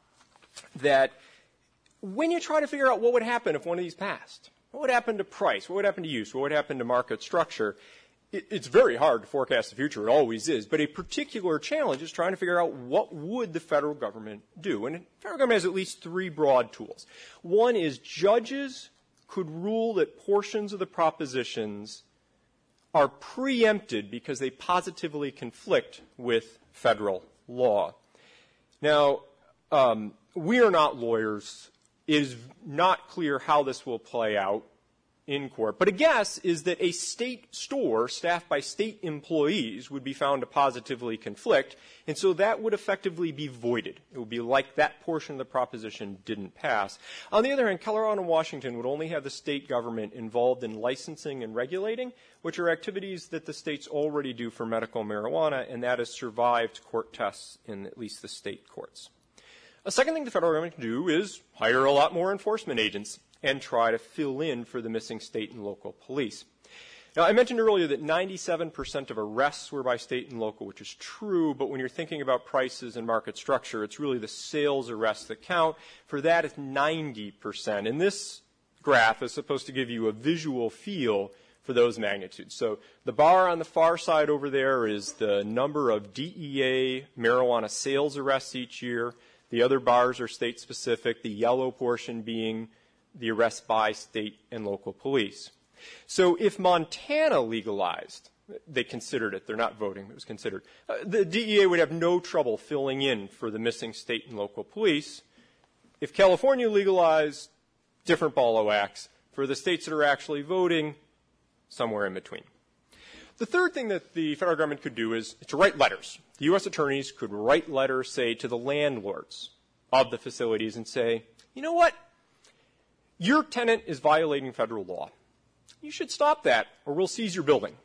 that when you try to figure out what would happen if one of these passed, what would happen to price, what would happen to use, what would happen to market structure, it, it's very hard to forecast the future. It always is. But a particular challenge is trying to figure out what would the federal government do. And the federal government has at least three broad tools. One is judges could rule that portions of the propositions are preempted because they positively conflict with federal law. Now, um, we are not lawyers. It is not clear how this will play out. in court. But a guess is that a state store staffed by state employees would be found to positively conflict, and so that would effectively be voided. It would be like that portion of the proposition didn't pass. On the other hand, Colorado and Washington would only have the state government involved in licensing and regulating, which are activities that the states already do for medical marijuana, and that has survived court tests in at least the state courts. A second thing the federal government can do is hire a lot more enforcement agents and try to fill in for the missing state and local police. Now, I mentioned earlier that ninety-seven percent of arrests were by state and local, which is true, but when you're thinking about prices and market structure, it's really the sales arrests that count. For that, it's ninety percent. And this graph is supposed to give you a visual feel for those magnitudes. So the bar on the far side over there is the number of D E A marijuana sales arrests each year. The other bars are state-specific, the yellow portion being the arrests by state and local police. So if Montana legalized, they considered it, they're not voting, it was considered, uh, the D E A would have no trouble filling in for the missing state and local police. If California legalized, different ball of wax. For the states that are actually voting, somewhere in between. The third thing that the federal government could do is to write letters. The U S attorneys could write letters, say, to the landlords of the facilities and say, you know what? Your tenant is violating federal law. You should stop that, or we'll seize your building.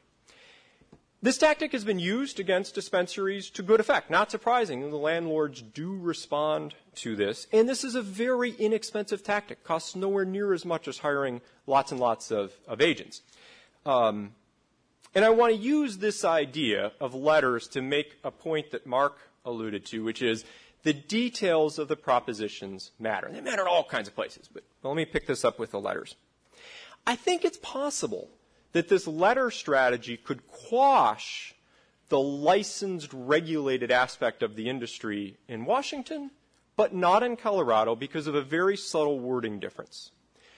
This tactic has been used against dispensaries to good effect. Not surprising, the landlords do respond to this. And this is a very inexpensive tactic. Costs nowhere near as much as hiring lots and lots of, of agents. Um, and I want to use this idea of letters to make a point that Mark alluded to, which is the details of the propositions matter. They matter in all kinds of places, but let me pick this up with the letters. I think it's possible that this letter strategy could quash the licensed, regulated aspect of the industry in Washington, but not in Colorado because of a very subtle wording difference.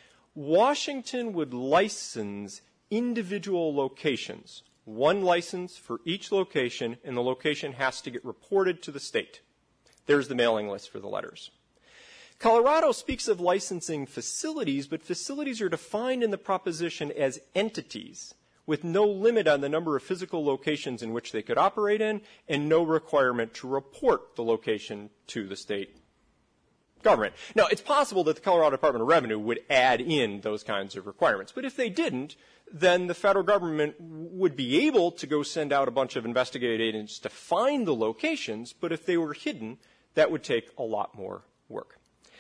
Washington would license individual locations, one license for each location, and the location has to get reported to the state. There's the mailing list for the letters. Colorado speaks of licensing facilities, but facilities are defined in the proposition as entities with no limit on the number of physical locations in which they could operate in and no requirement to report the location to the state government. Now, it's possible that the Colorado Department of Revenue would add in those kinds of requirements, but if they didn't, then the federal government would be able to go send out a bunch of investigative agents to find the locations, but if they were hidden, that would take a lot more work.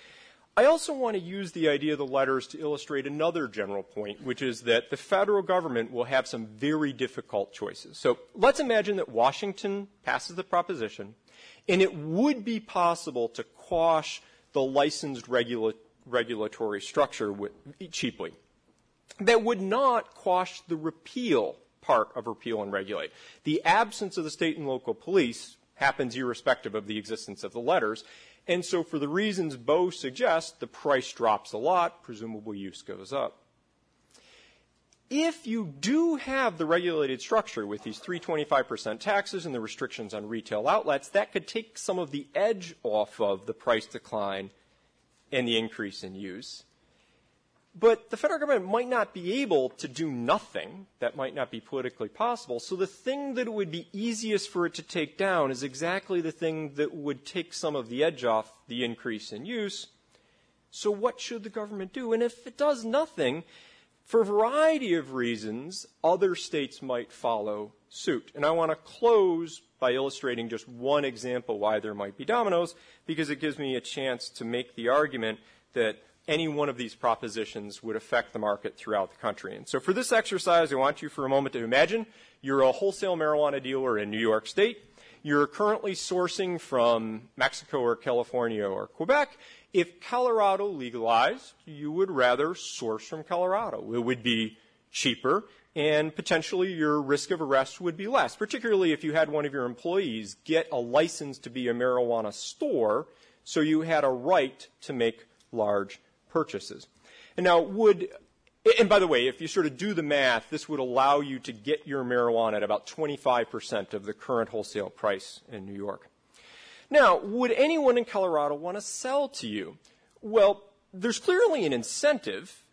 I also want to use the idea of the letters to illustrate another general point, which is that the federal government will have some very difficult choices. So let's imagine that Washington passes the proposition, and it would be possible to quash the licensed regula- regulatory structure with, cheaply. That would not quash the repeal part of repeal and regulate. The absence of the state and local police happens irrespective of the existence of the letters. And so for the reasons Bo suggests, the price drops a lot, presumable use goes up. If you do have the regulated structure with these three hundred twenty-five percent taxes and the restrictions on retail outlets, that could take some of the edge off of the price decline and the increase in use. But the federal government might not be able to do nothing. That might not be politically possible. So the thing that it would be easiest for it to take down is exactly the thing that would take some of the edge off the increase in use. So what should the government do? And if it does nothing, for a variety of reasons, other states might follow suit. And I want to close by illustrating just one example why there might be dominoes, because it gives me a chance to make the argument that any one of these propositions would affect the market throughout the country. And so for this exercise, I want you for a moment to imagine you're a wholesale marijuana dealer in New York State. You're currently sourcing from Mexico or California or Quebec. If Colorado legalized, you would rather source from Colorado. It would be cheaper, and potentially your risk of arrest would be less, particularly if you had one of your employees get a license to be a marijuana store, so you had a right to make large purchases. And now would, and by the way, if you sort of do the math, this would allow you to get your marijuana at about twenty-five percent of the current wholesale price in New York. Now, would anyone in Colorado want to sell to you? Well, there's clearly an incentive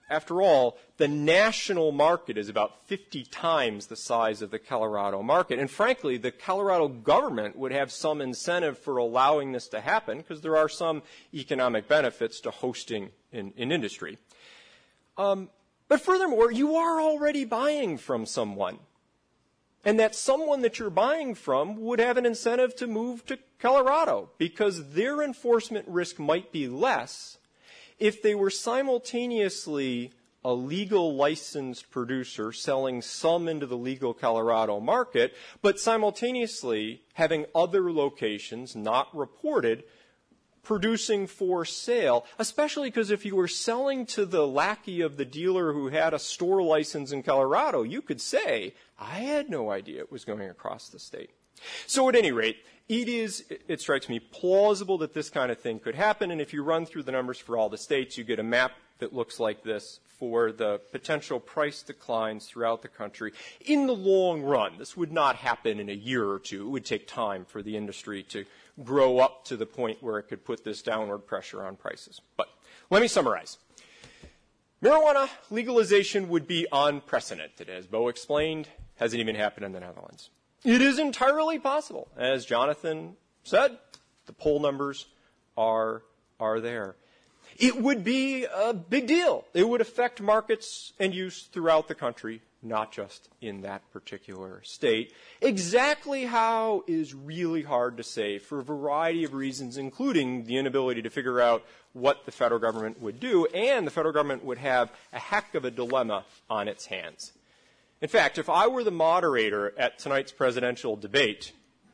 After all, the national market is about fifty times the size of the Colorado market. And frankly, the Colorado government would have some incentive for allowing this to happen because there are some economic benefits to hosting in, in industry. Um, but furthermore, you are already buying from someone. And that someone that you're buying from would have an incentive to move to Colorado because their enforcement risk might be less if they were simultaneously a legal licensed producer selling some into the legal Colorado market, but simultaneously having other locations not reported producing for sale, especially because if you were selling to the lackey of the dealer who had a store license in Colorado, you could say, I had no idea it was going across the state. So at any rate, it is, it strikes me, plausible that this kind of thing could happen, and if you run through the numbers for all the states, you get a map that looks like this for the potential price declines throughout the country in the long run. This would not happen in a year or two. It would take time for the industry to grow up to the point where it could put this downward pressure on prices. But let me summarize. Marijuana legalization would be unprecedented. As Bo explained, hasn't even happened in the Netherlands. It is entirely possible. As Jonathan said, the poll numbers are, are there. It would be a big deal. It would affect markets and use throughout the country, not just in that particular state. Exactly how is really hard to say for a variety of reasons, including the inability to figure out what the federal government would do, and the federal government would have a heck of a dilemma on its hands. In fact, if I were the moderator at tonight's presidential debate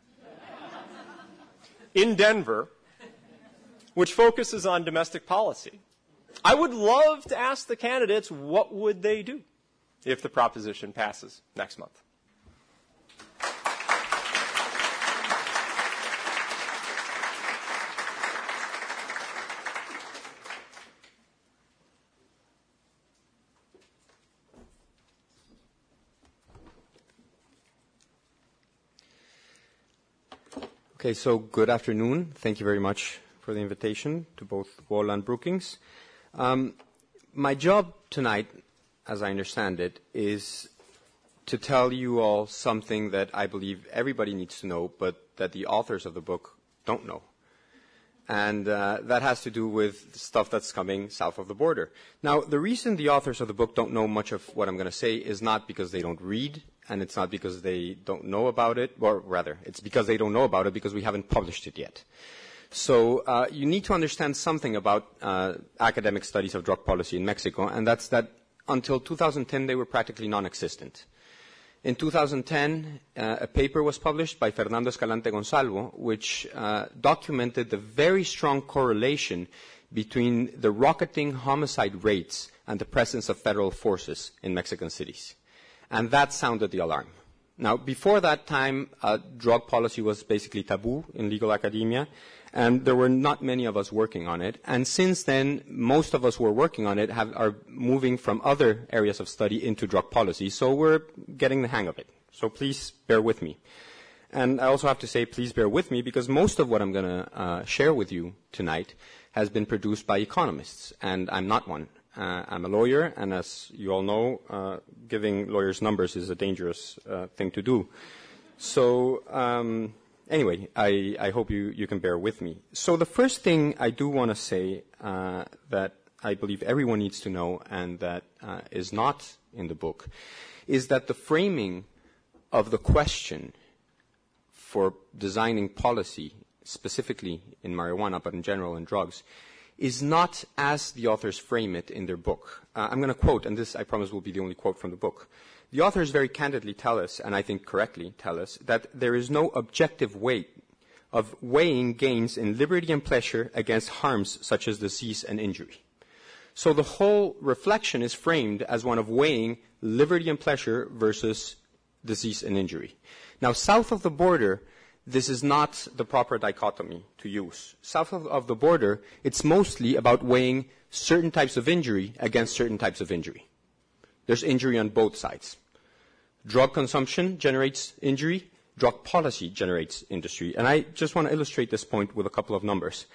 in Denver, which focuses on domestic policy, I would love to ask the candidates what would they do if the proposition passes next month. Okay, so good afternoon. Thank you very much for the invitation to both Wohler and Brookings. Um, my job tonight, as I understand it, is to tell you all something that I believe everybody needs to know, but that the authors of the book don't know. And uh, that has to do with stuff that's coming south of the border. Now, the reason the authors of the book don't know much of what I'm going to say is not because they don't read, and it's not because they don't know about it, or rather, it's because they don't know about it because we haven't published it yet. So uh, you need to understand something about uh, academic studies of drug policy in Mexico, and that's that until two thousand ten they were practically non-existent. In two thousand ten, uh, a paper was published by Fernando Escalante Gonzalvo, which uh, documented the very strong correlation between the rocketing homicide rates and the presence of federal forces in Mexican cities. And that sounded the alarm. Now, before that time, uh, drug policy was basically taboo in legal academia, and there were not many of us working on it. And since then, most of us who are working on it have, are moving from other areas of study into drug policy, so we're getting the hang of it. So please bear with me. And I also have to say, please bear with me, because most of what I'm going to uh, share with you tonight has been produced by economists, and I'm not one. Uh, I'm a lawyer, and as you all know, uh, giving lawyers numbers is a dangerous uh, thing to do. So um, anyway, I, I hope you, you can bear with me. So the first thing I do want to say uh, that I believe everyone needs to know, and that uh, is not in the book, is that the framing of the question for designing policy, specifically in marijuana, but in general in drugs, is not as the authors frame it in their book. Uh, I'm going to quote, and this I promise will be the only quote from the book. The authors very candidly tell us, and I think correctly tell us, that there is no objective way of weighing gains in liberty and pleasure against harms such as disease and injury. So the whole reflection is framed as one of weighing liberty and pleasure versus disease and injury. Now, south of the border, this is not the proper dichotomy to use. South of, of the border, it's mostly about weighing certain types of injury against certain types of injury. There's injury on both sides. Drug consumption generates injury. Drug policy generates industry. And I just want to illustrate this point with a couple of numbers.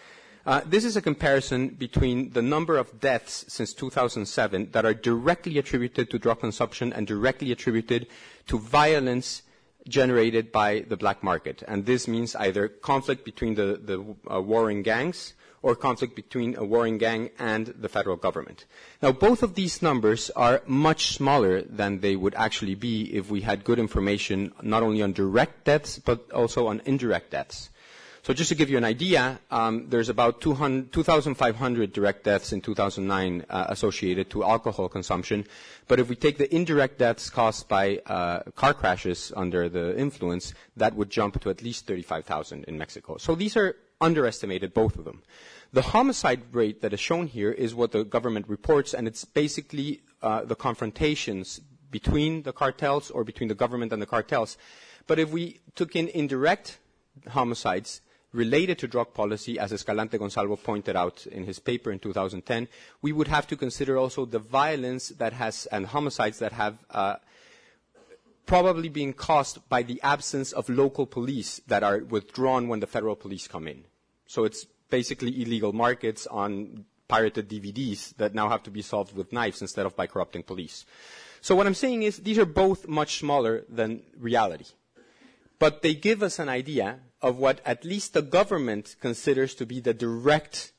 Uh, this is a comparison between the number of deaths since two thousand seven that are directly attributed to drug consumption and directly attributed to violence generated by the black market. And this means either conflict between the, the uh, warring gangs or conflict between a warring gang and the federal government. Now, both of these numbers are much smaller than they would actually be if we had good information not only on direct deaths but also on indirect deaths. So just to give you an idea, um, there's about two thousand five hundred direct deaths in two thousand nine uh, associated to alcohol consumption. But if we take the indirect deaths caused by uh, car crashes under the influence, that would jump to at least thirty-five thousand in Mexico. So these are underestimated, both of them. The homicide rate that is shown here is what the government reports, and it's basically uh, the confrontations between the cartels or between the government and the cartels. But if we took in indirect homicides related to drug policy, as Escalante Gonzalo pointed out in his paper in two thousand ten, we would have to consider also the violence that has, and homicides that have uh, probably been caused by the absence of local police that are withdrawn when the federal police come in. So it's basically illegal markets on pirated D V Ds that now have to be solved with knives instead of by corrupting police. So what I'm saying is these are both much smaller than reality. But they give us an idea of what at least the government considers to be the direct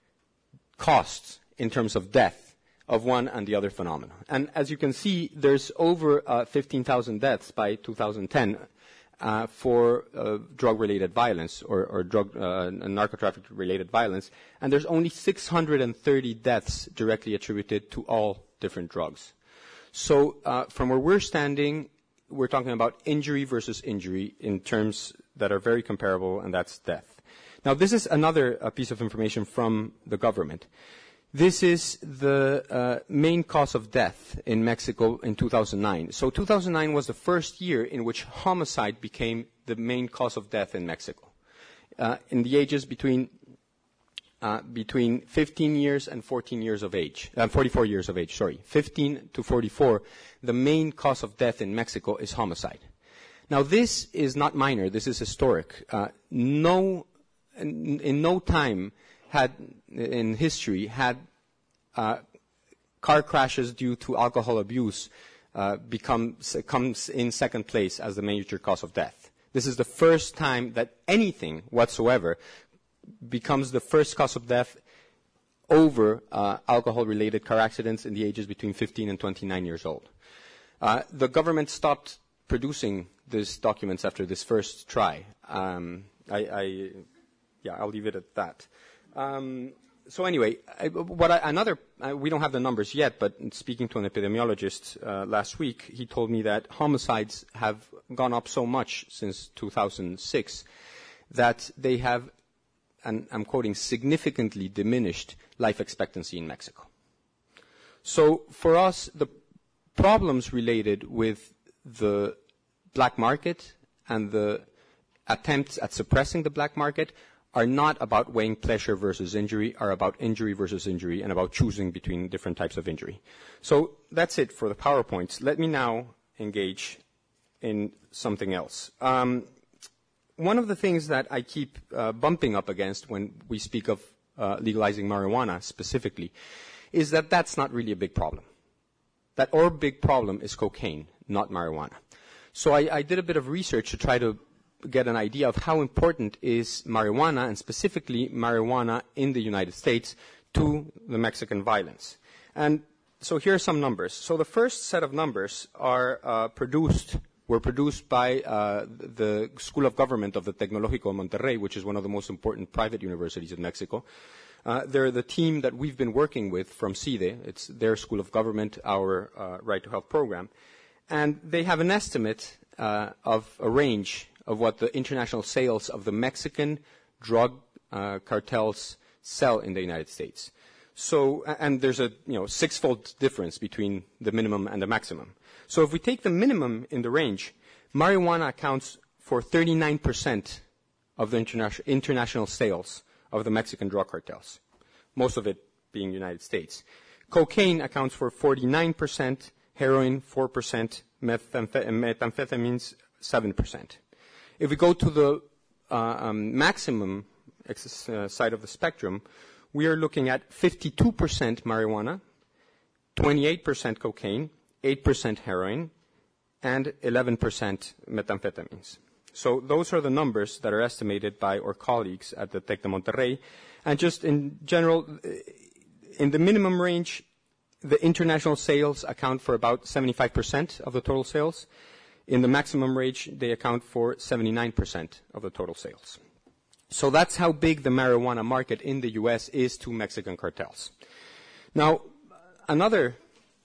costs in terms of death of one and the other phenomenon. And as you can see, there's over uh, fifteen thousand deaths by two thousand ten uh, for uh, drug-related violence or, or drug uh, narco-traffic-related violence, and there's only six hundred thirty deaths directly attributed to all different drugs. So uh, from where we're standing, we're talking about injury versus injury in terms that are very comparable, and that's death. Now, this is another uh, piece of information from the government. This is the uh, main cause of death in Mexico in two thousand nine. So two thousand nine was the first year in which homicide became the main cause of death in Mexico. Uh, in the ages between uh, between fifteen years and fourteen years of age, uh, forty-four years of age, sorry, fifteen to forty-four, the main cause of death in Mexico is homicide. Now, this is not minor. This is historic. Uh, no, in, in no time had, in history, had uh, car crashes due to alcohol abuse uh, become comes in second place as the major cause of death. This is the first time that anything whatsoever becomes the first cause of death over uh, alcohol-related car accidents in the ages between fifteen and twenty-nine years old. Uh, the government stopped producing these documents after this first try. Um, I, I, yeah, I'll leave it at that. Um, so anyway, I, what I, another, uh, we don't have the numbers yet, but speaking to an epidemiologist uh, last week, he told me that homicides have gone up so much since two thousand six that they have, and I'm quoting, significantly diminished life expectancy in Mexico. So for us, the problems related with the black market and the attempts at suppressing the black market are not about weighing pleasure versus injury, are about injury versus injury and about choosing between different types of injury. So that's it for the PowerPoints. Let me now engage in something else. Um, one of the things that I keep uh, bumping up against when we speak of uh, legalizing marijuana specifically is that that's not really a big problem. That our big problem is cocaine, not marijuana. So I, I did a bit of research to try to get an idea of how important is marijuana, and specifically marijuana in the United States, to the Mexican violence. And so here are some numbers. So the first set of numbers are uh, produced, were produced by uh, the School of Government of the Tecnológico de Monterrey, which is one of the most important private universities in Mexico. Uh, they're the team that we've been working with from C I D E. It's their School of Government, our uh, Right to Health program. And they have an estimate uh, of a range of what the international sales of the Mexican drug uh, cartels sell in the United States. So, and there's a you know six-fold difference between the minimum and the maximum. So if we take the minimum in the range, marijuana accounts for thirty-nine percent of the interna- international sales of the Mexican drug cartels, most of it being the United States. Cocaine accounts for forty-nine percent, heroin four percent, methamph- methamphetamines seven percent. If we go to the uh, um, maximum ex- uh, side of the spectrum, we are looking at fifty-two percent marijuana, twenty-eight percent cocaine, eight percent heroin, and eleven percent methamphetamines. So those are the numbers that are estimated by our colleagues at the Tec de Monterrey. And just in general, in the minimum range, the international sales account for about seventy-five percent of the total sales. In the maximum range, they account for seventy-nine percent of the total sales. So that's how big the marijuana market in the U S is to Mexican cartels. Now, another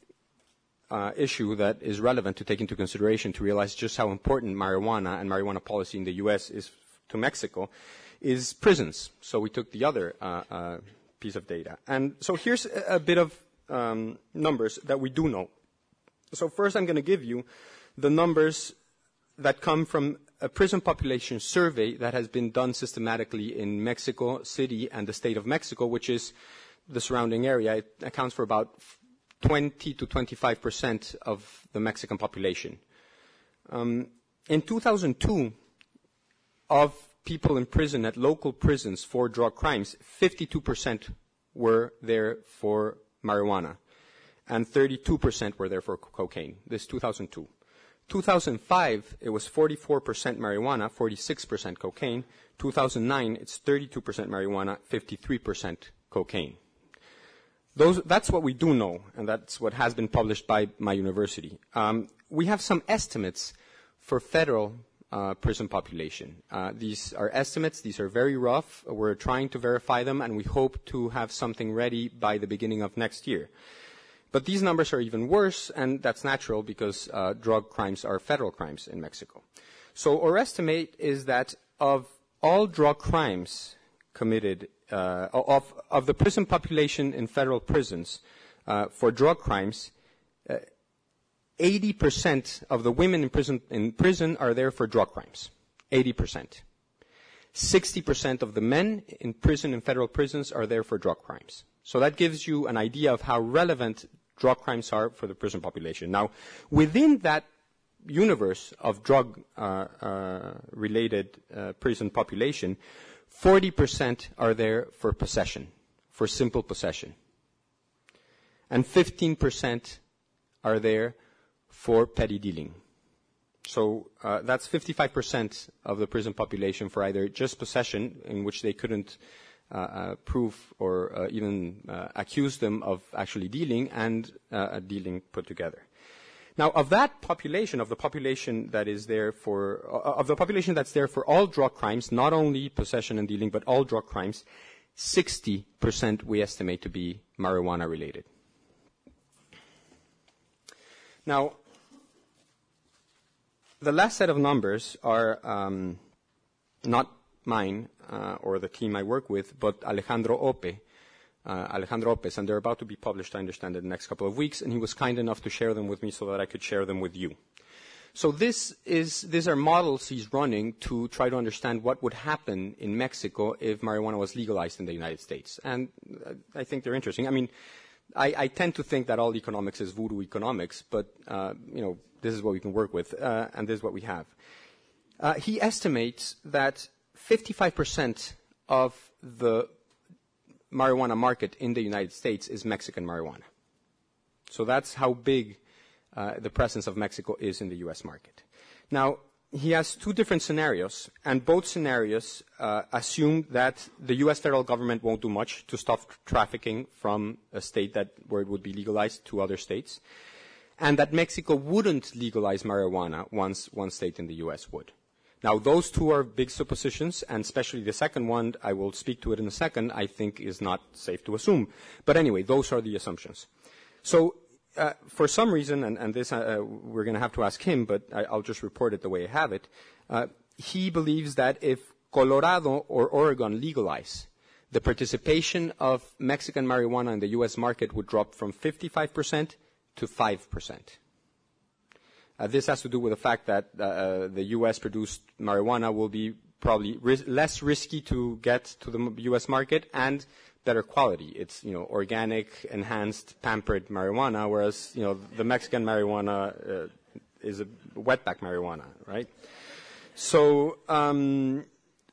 uh, issue that is relevant to take into consideration to realize just how important marijuana and marijuana policy in the U S is to Mexico is prisons. So we took the other uh, uh, piece of data. And so here's a, a bit of um, numbers that we do know. So first I'm going to give you the numbers that come from a prison population survey that has been done systematically in Mexico City and the state of Mexico, which is the surrounding area. It accounts for about twenty to twenty-five percent of the Mexican population. Um, in two thousand two, of people in prison at local prisons for drug crimes, fifty-two percent were there for marijuana, and thirty-two percent were there for cocaine. This is two thousand two. two thousand five, it was forty-four percent marijuana, forty-six percent cocaine. two thousand nine, it's thirty-two percent marijuana, fifty-three percent cocaine. Those, that's what we do know, and that's what has been published by my university. Um, we have some estimates for federal uh, prison population. Uh, these are estimates. These are very rough. We're trying to verify them, and we hope to have something ready by the beginning of next year. But these numbers are even worse, and that's natural because uh, drug crimes are federal crimes in Mexico. So our estimate is that of all drug crimes committed, uh, of, of the prison population in federal prisons uh, for drug crimes, uh, eighty percent of the women in prison, in prison are there for drug crimes. eighty percent. sixty percent of the men in prison in federal prisons are there for drug crimes. So that gives you an idea of how relevant drug crimes are for the prison population. Now, within that universe of drug-related uh, uh, uh, prison population, forty percent are there for possession, for simple possession. And fifteen percent are there for petty dealing. So uh, that's fifty-five percent of the prison population for either just possession, in which they couldn't Uh, uh, prove or uh, even uh, accuse them of actually dealing, and uh, dealing put together. Now, of that population, of the population that is there for, uh, of the population that's there for all drug crimes, not only possession and dealing, but all drug crimes, sixty percent we estimate to be marijuana related. Now, the last set of numbers are um, not mine uh, or the team I work with, but Alejandro Ope, uh, Alejandro Opez, and they're about to be published, I understand, in the next couple of weeks, and he was kind enough to share them with me so that I could share them with you. So this is, these are models he's running to try to understand what would happen in Mexico if marijuana was legalized in the United States. And uh, I think they're interesting. I mean, I, I tend to think that all economics is voodoo economics, but, uh, you know, this is what we can work with, uh, and this is what we have. Uh, he estimates that fifty-five percent of the marijuana market in the United States is Mexican marijuana. So that's how big uh, the presence of Mexico is in the U S market. Now, he has two different scenarios, and both scenarios uh, assume that the U S federal government won't do much to stop trafficking from a state that where it would be legalized to other states, and that Mexico wouldn't legalize marijuana once one state in the U S would. Now, those two are big suppositions, and especially the second one, I will speak to it in a second, I think is not safe to assume. But anyway, those are the assumptions. So, uh, for some reason, and, and this uh, we're going to have to ask him, but I, I'll just report it the way I have it, uh, he believes that if Colorado or Oregon legalize, the participation of Mexican marijuana in the U S market would drop from fifty-five percent to five percent. Uh, this has to do with the fact that uh, the U S-produced marijuana will be probably ris- less risky to get to the U S market and better quality. It's, you know, organic, enhanced, pampered marijuana, whereas, you know, the Mexican marijuana uh, is a wetback marijuana, right? So um,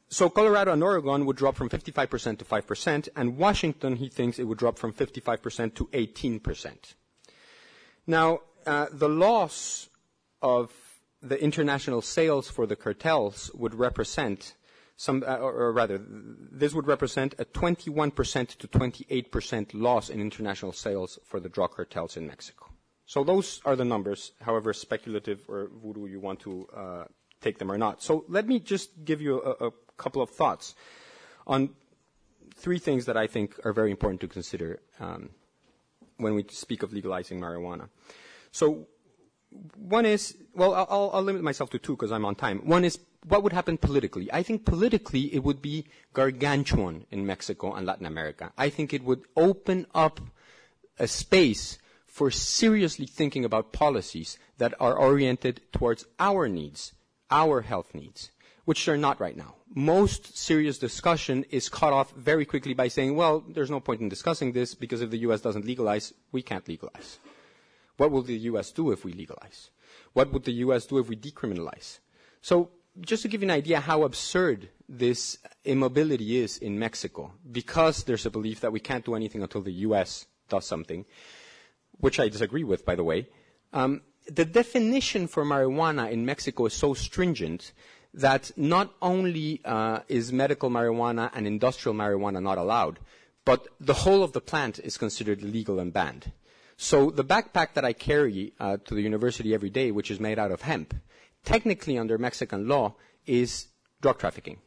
so Colorado and Oregon would drop from fifty-five percent to five percent, and Washington, he thinks, it would drop from fifty-five percent to eighteen percent. Now, uh, the loss of the international sales for the cartels would represent some, uh, or, or rather, this would represent a twenty-one percent to twenty-eight percent loss in international sales for the drug cartels in Mexico. So those are the numbers, however speculative or voodoo you want to uh, take them or not. So let me just give you a, a couple of thoughts on three things that I think are very important to consider um, when we speak of legalizing marijuana. So one is, well, I'll, I'll limit myself to two because I'm on time. One is, what would happen politically? I think politically it would be gargantuan in Mexico and Latin America. I think it would open up a space for seriously thinking about policies that are oriented towards our needs, our health needs, which they're not right now. Most serious discussion is cut off very quickly by saying, well, there's no point in discussing this because if the U S doesn't legalize, we can't legalize. What will the U S do if we legalize? What would the U S do if we decriminalize? So just to give you an idea how absurd this immobility is in Mexico, because there's a belief that we can't do anything until the U S does something, which I disagree with, by the way, um, the definition for marijuana in Mexico is so stringent that not only uh, is medical marijuana and industrial marijuana not allowed, but the whole of the plant is considered illegal and banned. So the backpack that I carry uh, to the university every day, which is made out of hemp, technically under Mexican law is drug trafficking.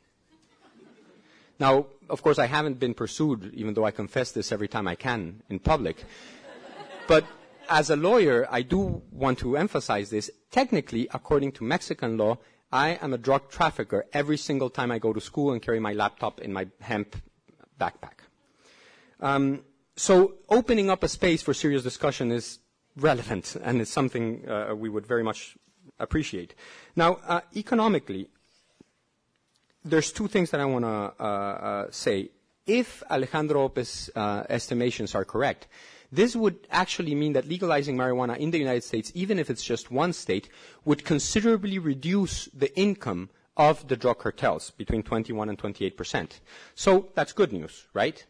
Now, of course, I haven't been pursued, even though I confess this every time I can in public. But as a lawyer, I do want to emphasize this. Technically, according to Mexican law, I am a drug trafficker every single time I go to school and carry my laptop in my hemp backpack. Um, so opening up a space for serious discussion is relevant, and it's something uh, we would very much appreciate. Now, uh, economically, there's two things that I want to uh, uh, say. If Alejandro Lopez's uh, estimations are correct, this would actually mean that legalizing marijuana in the United States, even if it's just one state, would considerably reduce the income of the drug cartels between twenty-one and twenty-eight percent. So that's good news, right?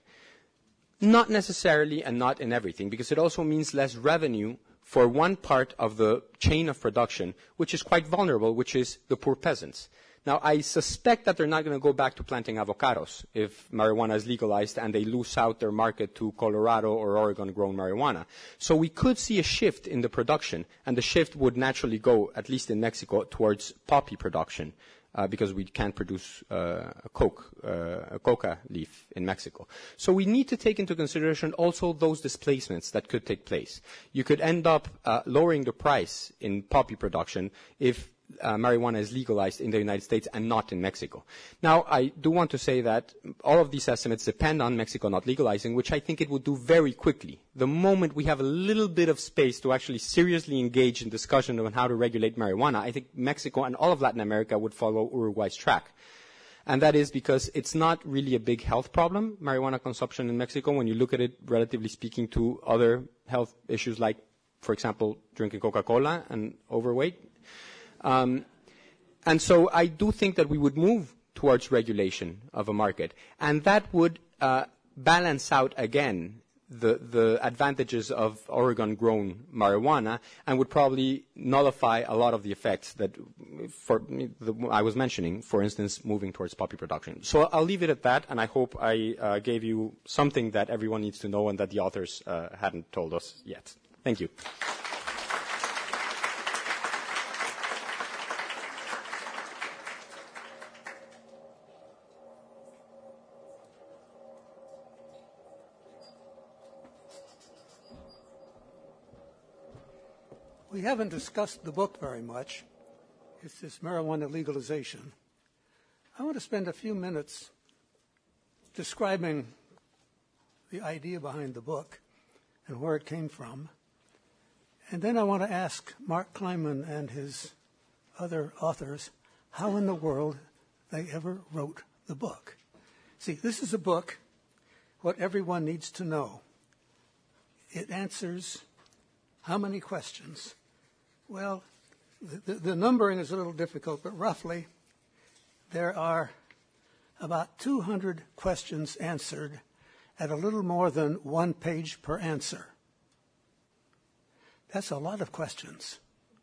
Not necessarily and not in everything, because it also means less revenue for one part of the chain of production, which is quite vulnerable, which is the poor peasants. Now, I suspect that they're not going to go back to planting avocados if marijuana is legalized and they lose out their market to Colorado or Oregon-grown marijuana. So we could see a shift in the production, and the shift would naturally go, at least in Mexico, towards poppy production, uh, because we can't produce uh, a coke, uh, a coca leaf in Mexico. So we need to take into consideration also those displacements that could take place. You could end up uh, lowering the price in poppy production if Uh, marijuana is legalized in the United States and not in Mexico. Now, I do want to say that all of these estimates depend on Mexico not legalizing, which I think it would do very quickly. The moment we have a little bit of space to actually seriously engage in discussion on how to regulate marijuana, I think Mexico and all of Latin America would follow Uruguay's track. And that is because it's not really a big health problem, marijuana consumption in Mexico, when you look at it, relatively speaking, to other health issues like, for example, drinking Coca-Cola and overweight. Um, and so I do think that we would move towards regulation of a market, and that would uh, balance out again the, the advantages of Oregon-grown marijuana, and would probably nullify a lot of the effects that for, the, I was mentioning, for instance, moving towards poppy production. So I'll leave it at that, and I hope I uh, gave you something that everyone needs to know and that the authors uh, hadn't told us yet. Thank you. We haven't discussed the book very much. It's this marijuana legalization. I want to spend a few minutes describing the idea behind the book and where it came from. And then I want to ask Mark Kleinman and his other authors how in the world they ever wrote the book. See, this is a book, what everyone needs to know. It answers how many questions? Well, the, the numbering is a little difficult, but roughly there are about two hundred questions answered at a little more than one page per answer. That's a lot of questions.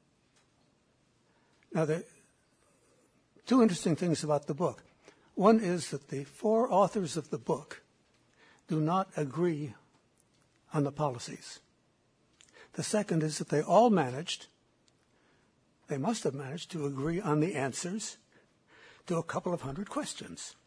Now, there are two interesting things about the book. One is that the four authors of the book do not agree on the policies. The second is that they all managed, they must have managed to agree on the answers to a couple of hundred questions.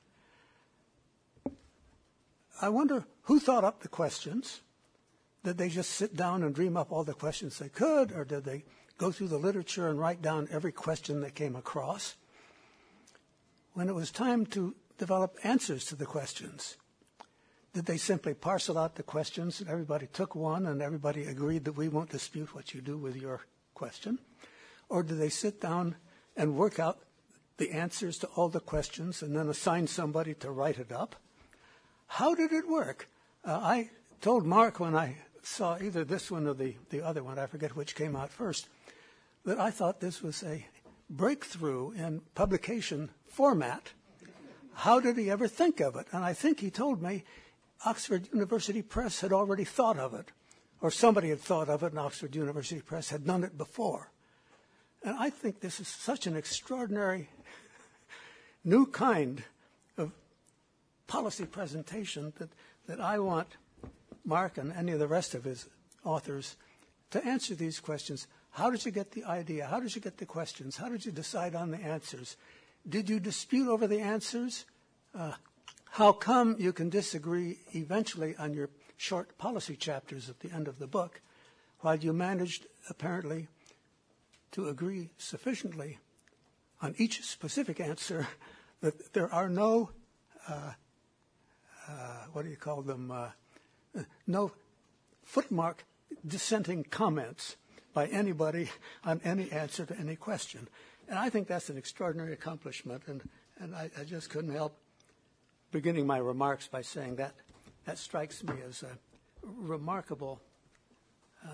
I wonder who thought up the questions. Did they just sit down and dream up all the questions they could, or did they go through the literature and write down every question they came across? When it was time to develop answers to the questions, did they simply parcel out the questions and everybody took one and everybody agreed that we won't dispute what you do with your question? Or did they sit down and work out the answers to all the questions and then assign somebody to write it up? How did it work? Uh, I told Mark when I saw either this one or the, the other one, I forget which came out first, that I thought this was a breakthrough in publication format. How did he ever think of it? And I think he told me Oxford University Press had already thought of it, or somebody had thought of it, and Oxford University Press had done it before. And I think this is such an extraordinary new kind of policy presentation that, that I want Mark and any of the rest of his authors to answer these questions. How did you get the idea? How did you get the questions? How did you decide on the answers? Did you dispute over the answers? Uh, how come you can disagree eventually on your short policy chapters at the end of the book, while you managed apparently to agree sufficiently on each specific answer that there are no, uh, uh, what do you call them, uh, no footmark dissenting comments by anybody on any answer to any question. And I think that's an extraordinary accomplishment, and, and I, I just couldn't help beginning my remarks by saying that that strikes me as a remarkable, uh,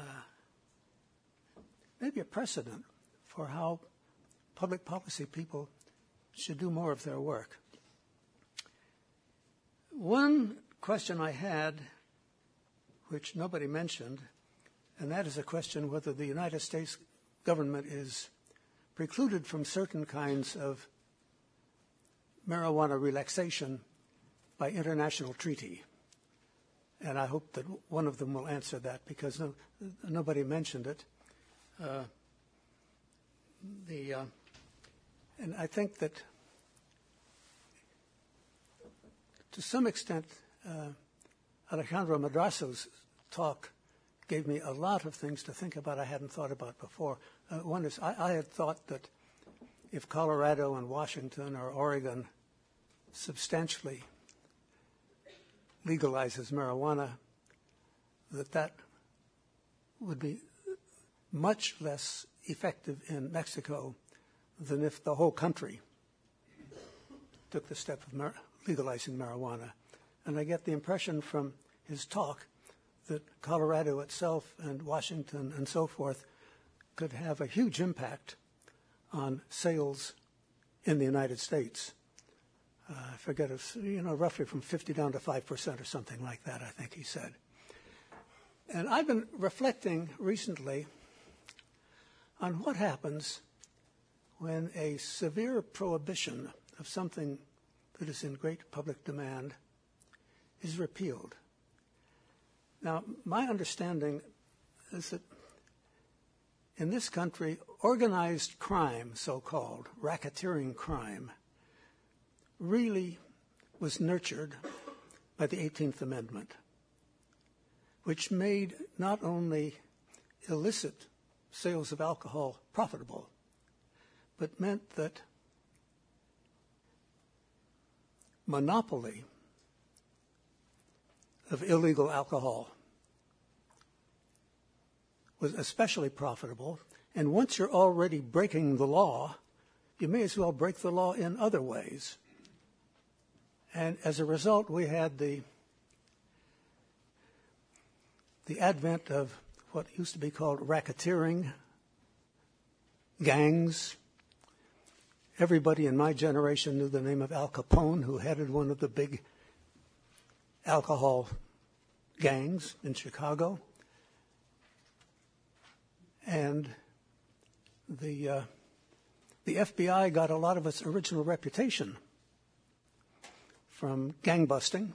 maybe a precedent for how public policy people should do more of their work. One question I had, which nobody mentioned, and that is a question whether the United States government is precluded from certain kinds of marijuana relaxation by international treaty. And I hope that one of them will answer that, because no, nobody mentioned it. Uh, the uh, and I think that to some extent uh, Alejandro Madrazo's talk gave me a lot of things to think about I hadn't thought about before. Uh, one is I, I had thought that if Colorado and Washington or Oregon substantially legalizes marijuana, that that would be much less effective in Mexico than if the whole country took the step of mar- legalizing marijuana. And I get the impression from his talk that Colorado itself and Washington and so forth could have a huge impact on sales in the United States. Uh, I forget, it's, you know, roughly from fifty down to five percent or something like that, I think he said. And I've been reflecting recently on what happens when a severe prohibition of something that is in great public demand is repealed. Now, my understanding is that in this country, organized crime, so-called, racketeering crime, really was nurtured by the eighteenth Amendment, which made not only illicit sales of alcohol profitable, but meant that monopoly of illegal alcohol was especially profitable. And once you're already breaking the law, you may as well break the law in other ways. And as a result, we had the the advent of what used to be called racketeering, gangs, everybody in my generation knew the name of Al Capone, who headed one of the big alcohol gangs in Chicago. And the uh, the F B I got a lot of its original reputation from gang busting.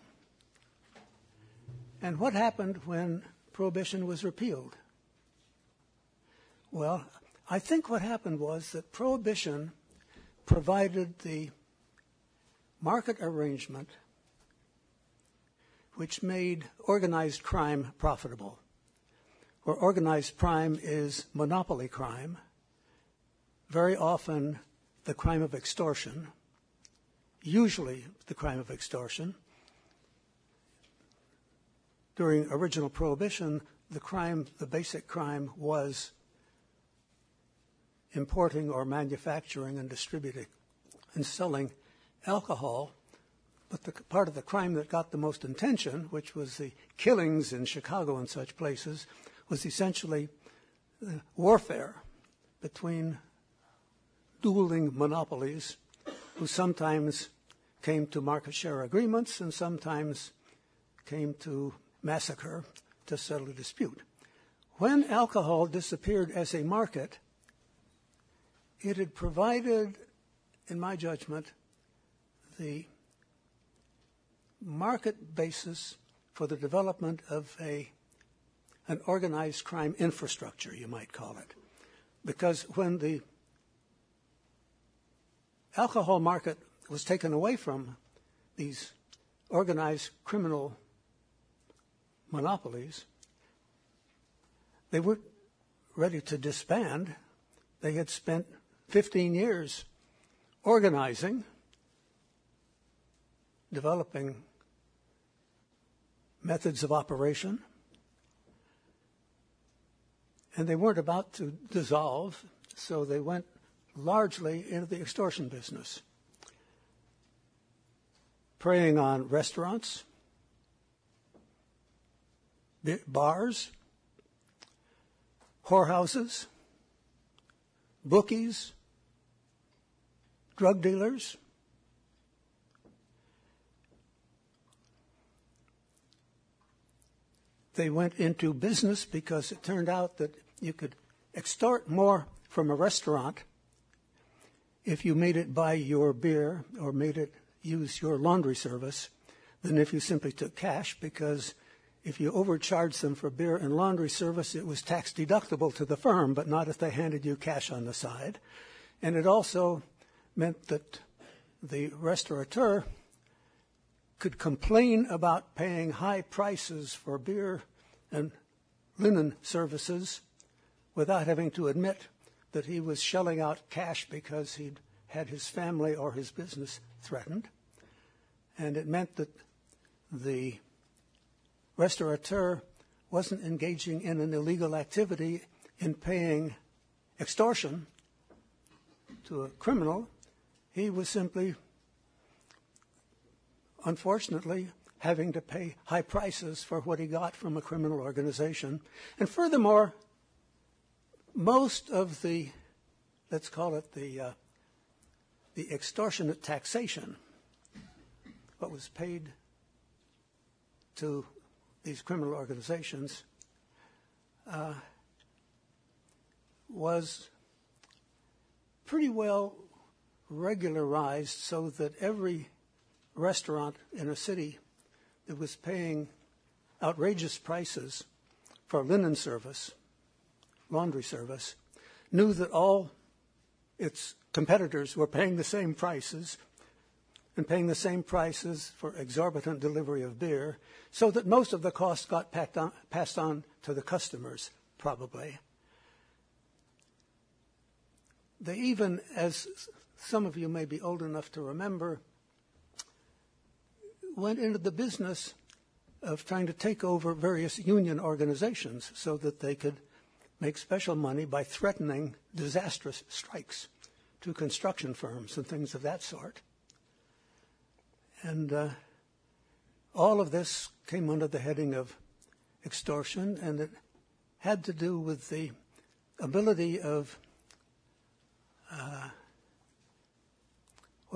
And what happened when Prohibition was repealed? Well, I think what happened was that Prohibition provided the market arrangement which made organized crime profitable. Where organized crime is monopoly crime, very often the crime of extortion, usually the crime of extortion. During original Prohibition, the crime, the basic crime was importing or manufacturing and distributing and selling alcohol. But the part of the crime that got the most attention, which was the killings in Chicago and such places, was essentially uh, warfare between dueling monopolies who sometimes came to market share agreements and sometimes came to massacre to settle a dispute. When alcohol disappeared as a market, it had provided, in my judgment, the market basis for the development of a an organized crime infrastructure, you might call it. Because when the alcohol market was taken away from these organized criminal monopolies, they were ready to disband. They had spent fifteen years organizing, developing methods of operation, and they weren't about to dissolve, so they went largely into the extortion business, preying on restaurants, bars, whorehouses, bookies, drug dealers. They went into business because it turned out that you could extort more from a restaurant if you made it buy your beer or made it use your laundry service than if you simply took cash, because if you overcharged them for beer and laundry service, it was tax deductible to the firm, but not if they handed you cash on the side. And it also meant that the restaurateur could complain about paying high prices for beer and linen services without having to admit that he was shelling out cash because he'd had his family or his business threatened. And it meant that the restaurateur wasn't engaging in an illegal activity in paying extortion to a criminal. He was simply, unfortunately, having to pay high prices for what he got from a criminal organization. And furthermore, most of the, let's call it the, uh, the extortionate taxation, what was paid to these criminal organizations, uh, was pretty well regularized so that every restaurant in a city that was paying outrageous prices for linen service, laundry service, knew that all its competitors were paying the same prices and paying the same prices for exorbitant delivery of beer, so that most of the costs got on, passed on to the customers, probably. They even, as some of you may be old enough to remember, went into the business of trying to take over various union organizations so that they could make special money by threatening disastrous strikes to construction firms and things of that sort. And uh, all of this came under the heading of extortion, and it had to do with the ability of uh,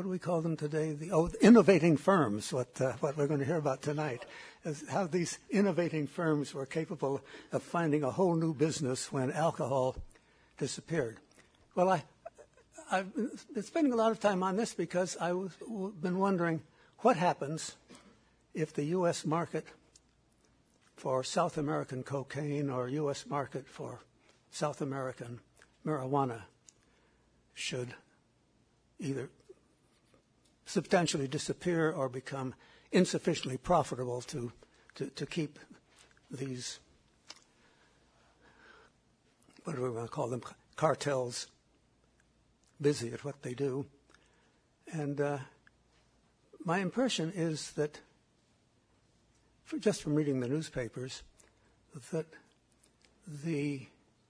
what do we call them today? The oh, innovating firms, what, uh, what we're going to hear about tonight, is how these innovating firms were capable of finding a whole new business when alcohol disappeared. Well, I, I've been spending a lot of time on this because I've been wondering what happens if the U S market for South American cocaine or U S market for South American marijuana should either substantially disappear or become insufficiently profitable to, to, to keep these, what do we want to call them, cartels busy at what they do. And uh, my impression is that, for just from reading the newspapers, that the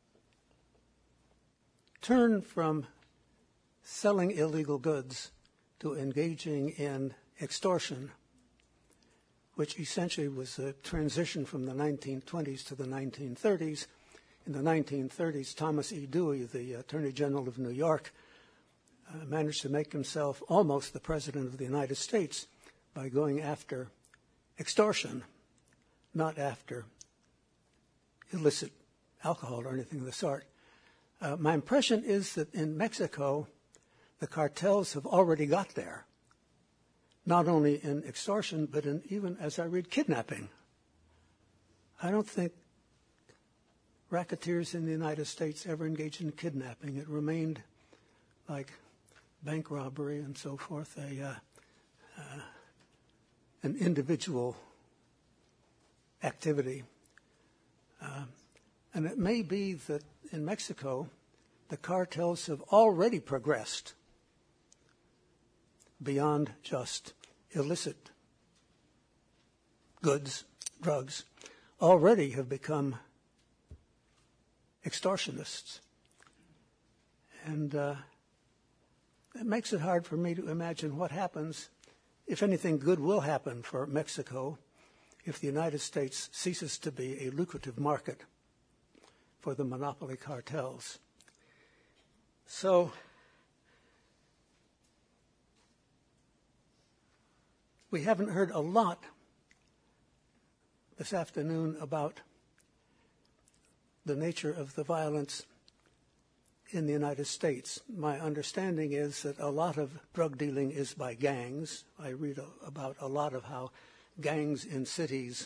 turn from selling illegal goods to engaging in extortion, which essentially was a transition from the nineteen twenties to the nineteen thirties. In the nineteen thirties, Thomas E. Dewey, the Attorney General of New York, uh, managed to make himself almost the President of the United States by going after extortion, not after illicit alcohol or anything of the sort. Uh, my impression is that in Mexico, the cartels have already got there, not only in extortion, but in even, as I read, kidnapping. I don't think racketeers in the United States ever engaged in kidnapping. It remained like bank robbery and so forth, a uh, uh, an individual activity. Uh, and it may be that in Mexico, the cartels have already progressed beyond just illicit goods, drugs, already have become extortionists. And uh, it makes it hard for me to imagine what happens, if anything good will happen for Mexico, if the United States ceases to be a lucrative market for the monopoly cartels. So we haven't heard a lot this afternoon about the nature of the violence in the United States. My understanding is that a lot of drug dealing is by gangs. I read a, about a lot of how gangs in cities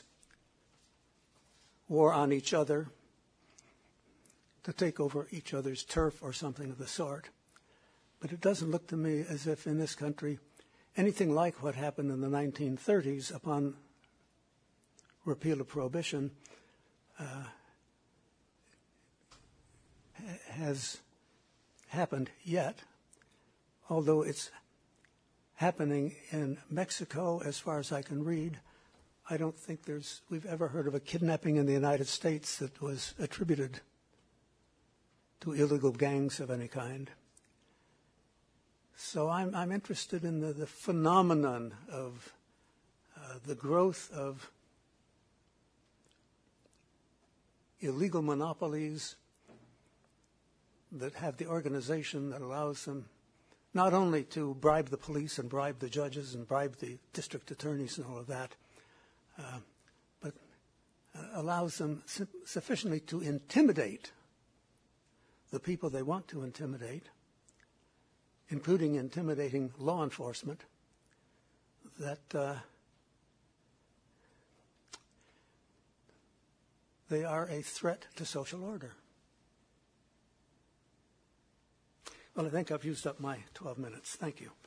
war on each other to take over each other's turf or something of the sort. But it doesn't look to me as if in this country anything like what happened in the nineteen thirties upon repeal of prohibition uh, has happened yet, although it's happening in Mexico, as far as I can read. I don't think there's we've ever heard of a kidnapping in the United States that was attributed to illegal gangs of any kind. So I'm, I'm interested in the, the phenomenon of uh, the growth of illegal monopolies that have the organization that allows them not only to bribe the police and bribe the judges and bribe the district attorneys and all of that, uh, but uh, allows them su- sufficiently to intimidate the people they want to intimidate, including intimidating law enforcement, that uh, they are a threat to social order. Well, I think I've used up my twelve minutes. Thank you.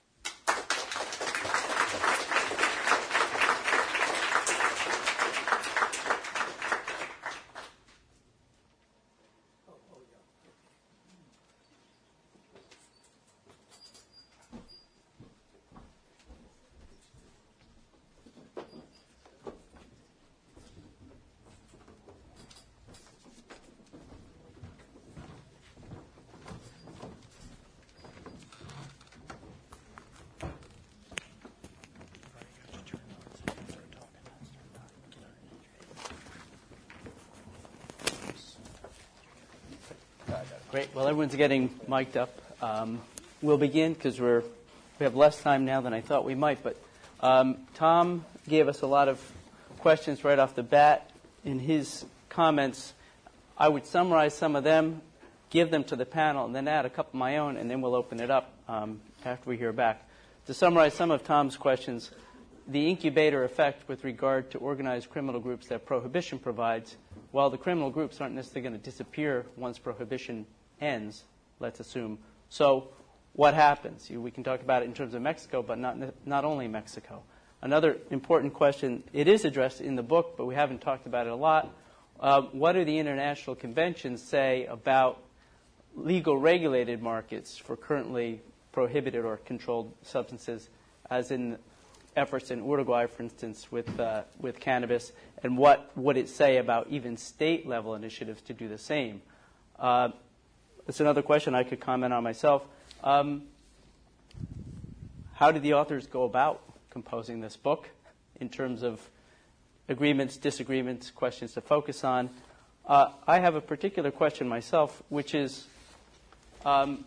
Great. Well, everyone's getting mic'd up. Um, we'll begin because we're we have less time now than I thought we might, but um, Tom gave us a lot of questions right off the bat in his comments. I would summarize some of them, give them to the panel, and then add a couple of my own, and then we'll open it up um, after we hear back. To summarize some of Tom's questions, the incubator effect with regard to organized criminal groups that prohibition provides, while the criminal groups aren't necessarily going to disappear once prohibition ends, let's assume. So what happens? We can talk about it in terms of Mexico, but not, not only Mexico. Another important question, it is addressed in the book, but we haven't talked about it a lot. Uh, what do the international conventions say about legal regulated markets for currently prohibited or controlled substances, as in efforts in Uruguay, for instance, with uh, with cannabis, and what would it say about even state-level initiatives to do the same? Uh, that's another question I could comment on myself. Um, how did the authors go about composing this book in terms of agreements, disagreements, questions to focus on? Uh, I have a particular question myself, which is um,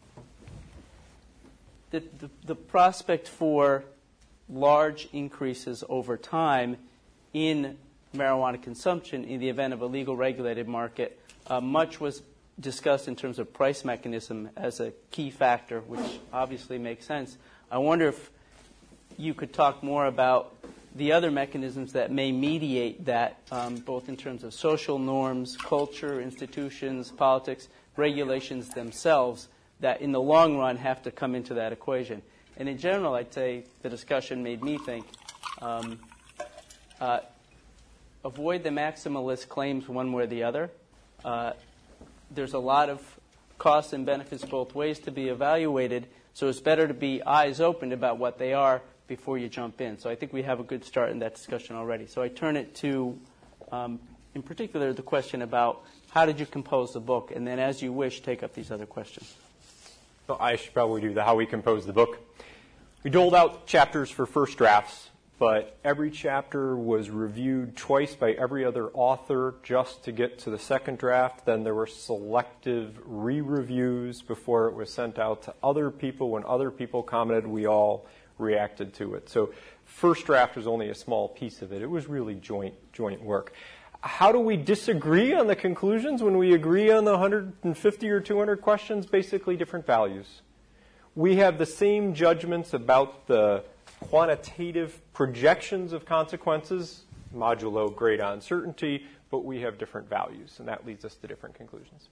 the, the, the prospect for large increases over time in marijuana consumption in the event of a legal regulated market. Uh, much was discussed in terms of price mechanism as a key factor, which obviously makes sense. I wonder if you could talk more about the other mechanisms that may mediate that, um, both in terms of social norms, culture, institutions, politics, regulations themselves, that in the long run have to come into that equation. And in general, I'd say the discussion made me think, um, uh, avoid the maximalist claims one way or the other. Uh, there's a lot of costs and benefits both ways to be evaluated, so it's better to be eyes open about what they are before you jump in. So I think we have a good start in that discussion already. So I turn it to, um, in particular, the question about how did you compose the book, and then as you wish, take up these other questions. So I should probably do the how we composed the book. We doled out chapters for first drafts, but every chapter was reviewed twice by every other author just to get to the second draft. Then there were selective re-reviews before it was sent out to other people. When other people commented, we all reacted to it. So first draft was only a small piece of it. It was really joint joint work. How do we disagree on the conclusions when we agree on the one hundred fifty or two hundred questions? Basically different values. We have the same judgments about the quantitative projections of consequences, modulo great uncertainty, but we have different values, and that leads us to different conclusions.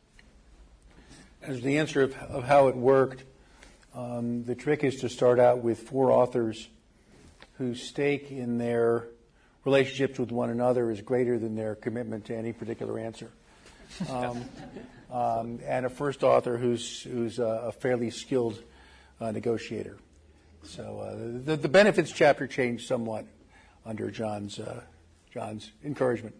As the answer of, of how it worked, um, the trick is to start out with four authors whose stake in their relationships with one another is greater than their commitment to any particular answer. Um, um, and a first author who's, who's a, a fairly skilled uh, negotiator. So uh, the, the benefits chapter changed somewhat under John's, uh, John's encouragement.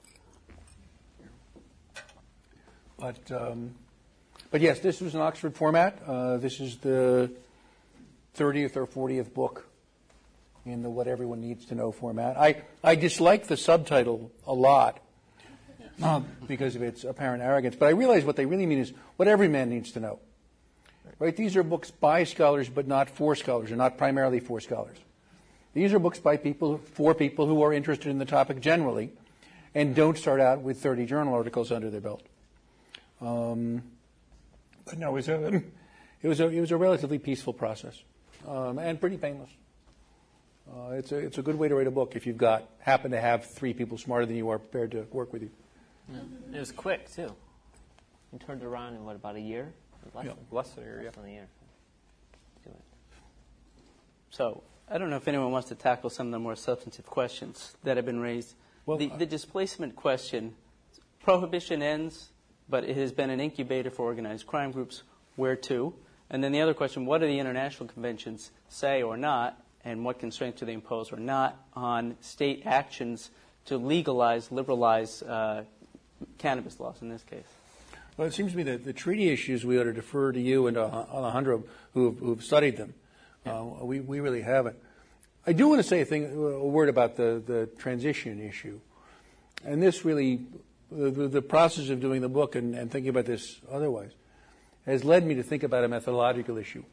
But, um, but yes, this was an Oxford format. Uh, this is the thirtieth or fortieth book in the what everyone needs to know format. I, I dislike the subtitle a lot uh, because of its apparent arrogance, but I realize what they really mean is what every man needs to know. Right? These are books by scholars, but not for scholars, or not primarily for scholars. These are books by people, for people who are interested in the topic generally, and don't start out with thirty journal articles under their belt. Um, but no, it was a, it was a, it was a relatively peaceful process, um, and pretty painless. Uh, it's a it's a good way to write a book if you've got happen to have three people smarter than you are prepared to work with you. Yeah. It was quick too. You turned around in what, about a year? Less, yeah. than, Less than a year. Less than a year. Do it. So I don't know if anyone wants to tackle some of the more substantive questions that have been raised. Well, the, the displacement question, prohibition ends, but it has been an incubator for organized crime groups. Where to? And then the other question, what do the international conventions say or not, and what constraints do they impose or not on state actions to legalize, liberalize uh, cannabis laws in this case? Well, it seems to me that the treaty issues we ought to defer to you and to Alejandro, who have, who have studied them. Yeah. Uh, we, we really haven't. I do want to say a thing, a word about the, the transition issue. And this really, the, the process of doing the book and, and thinking about this otherwise, has led me to think about a methodological issue.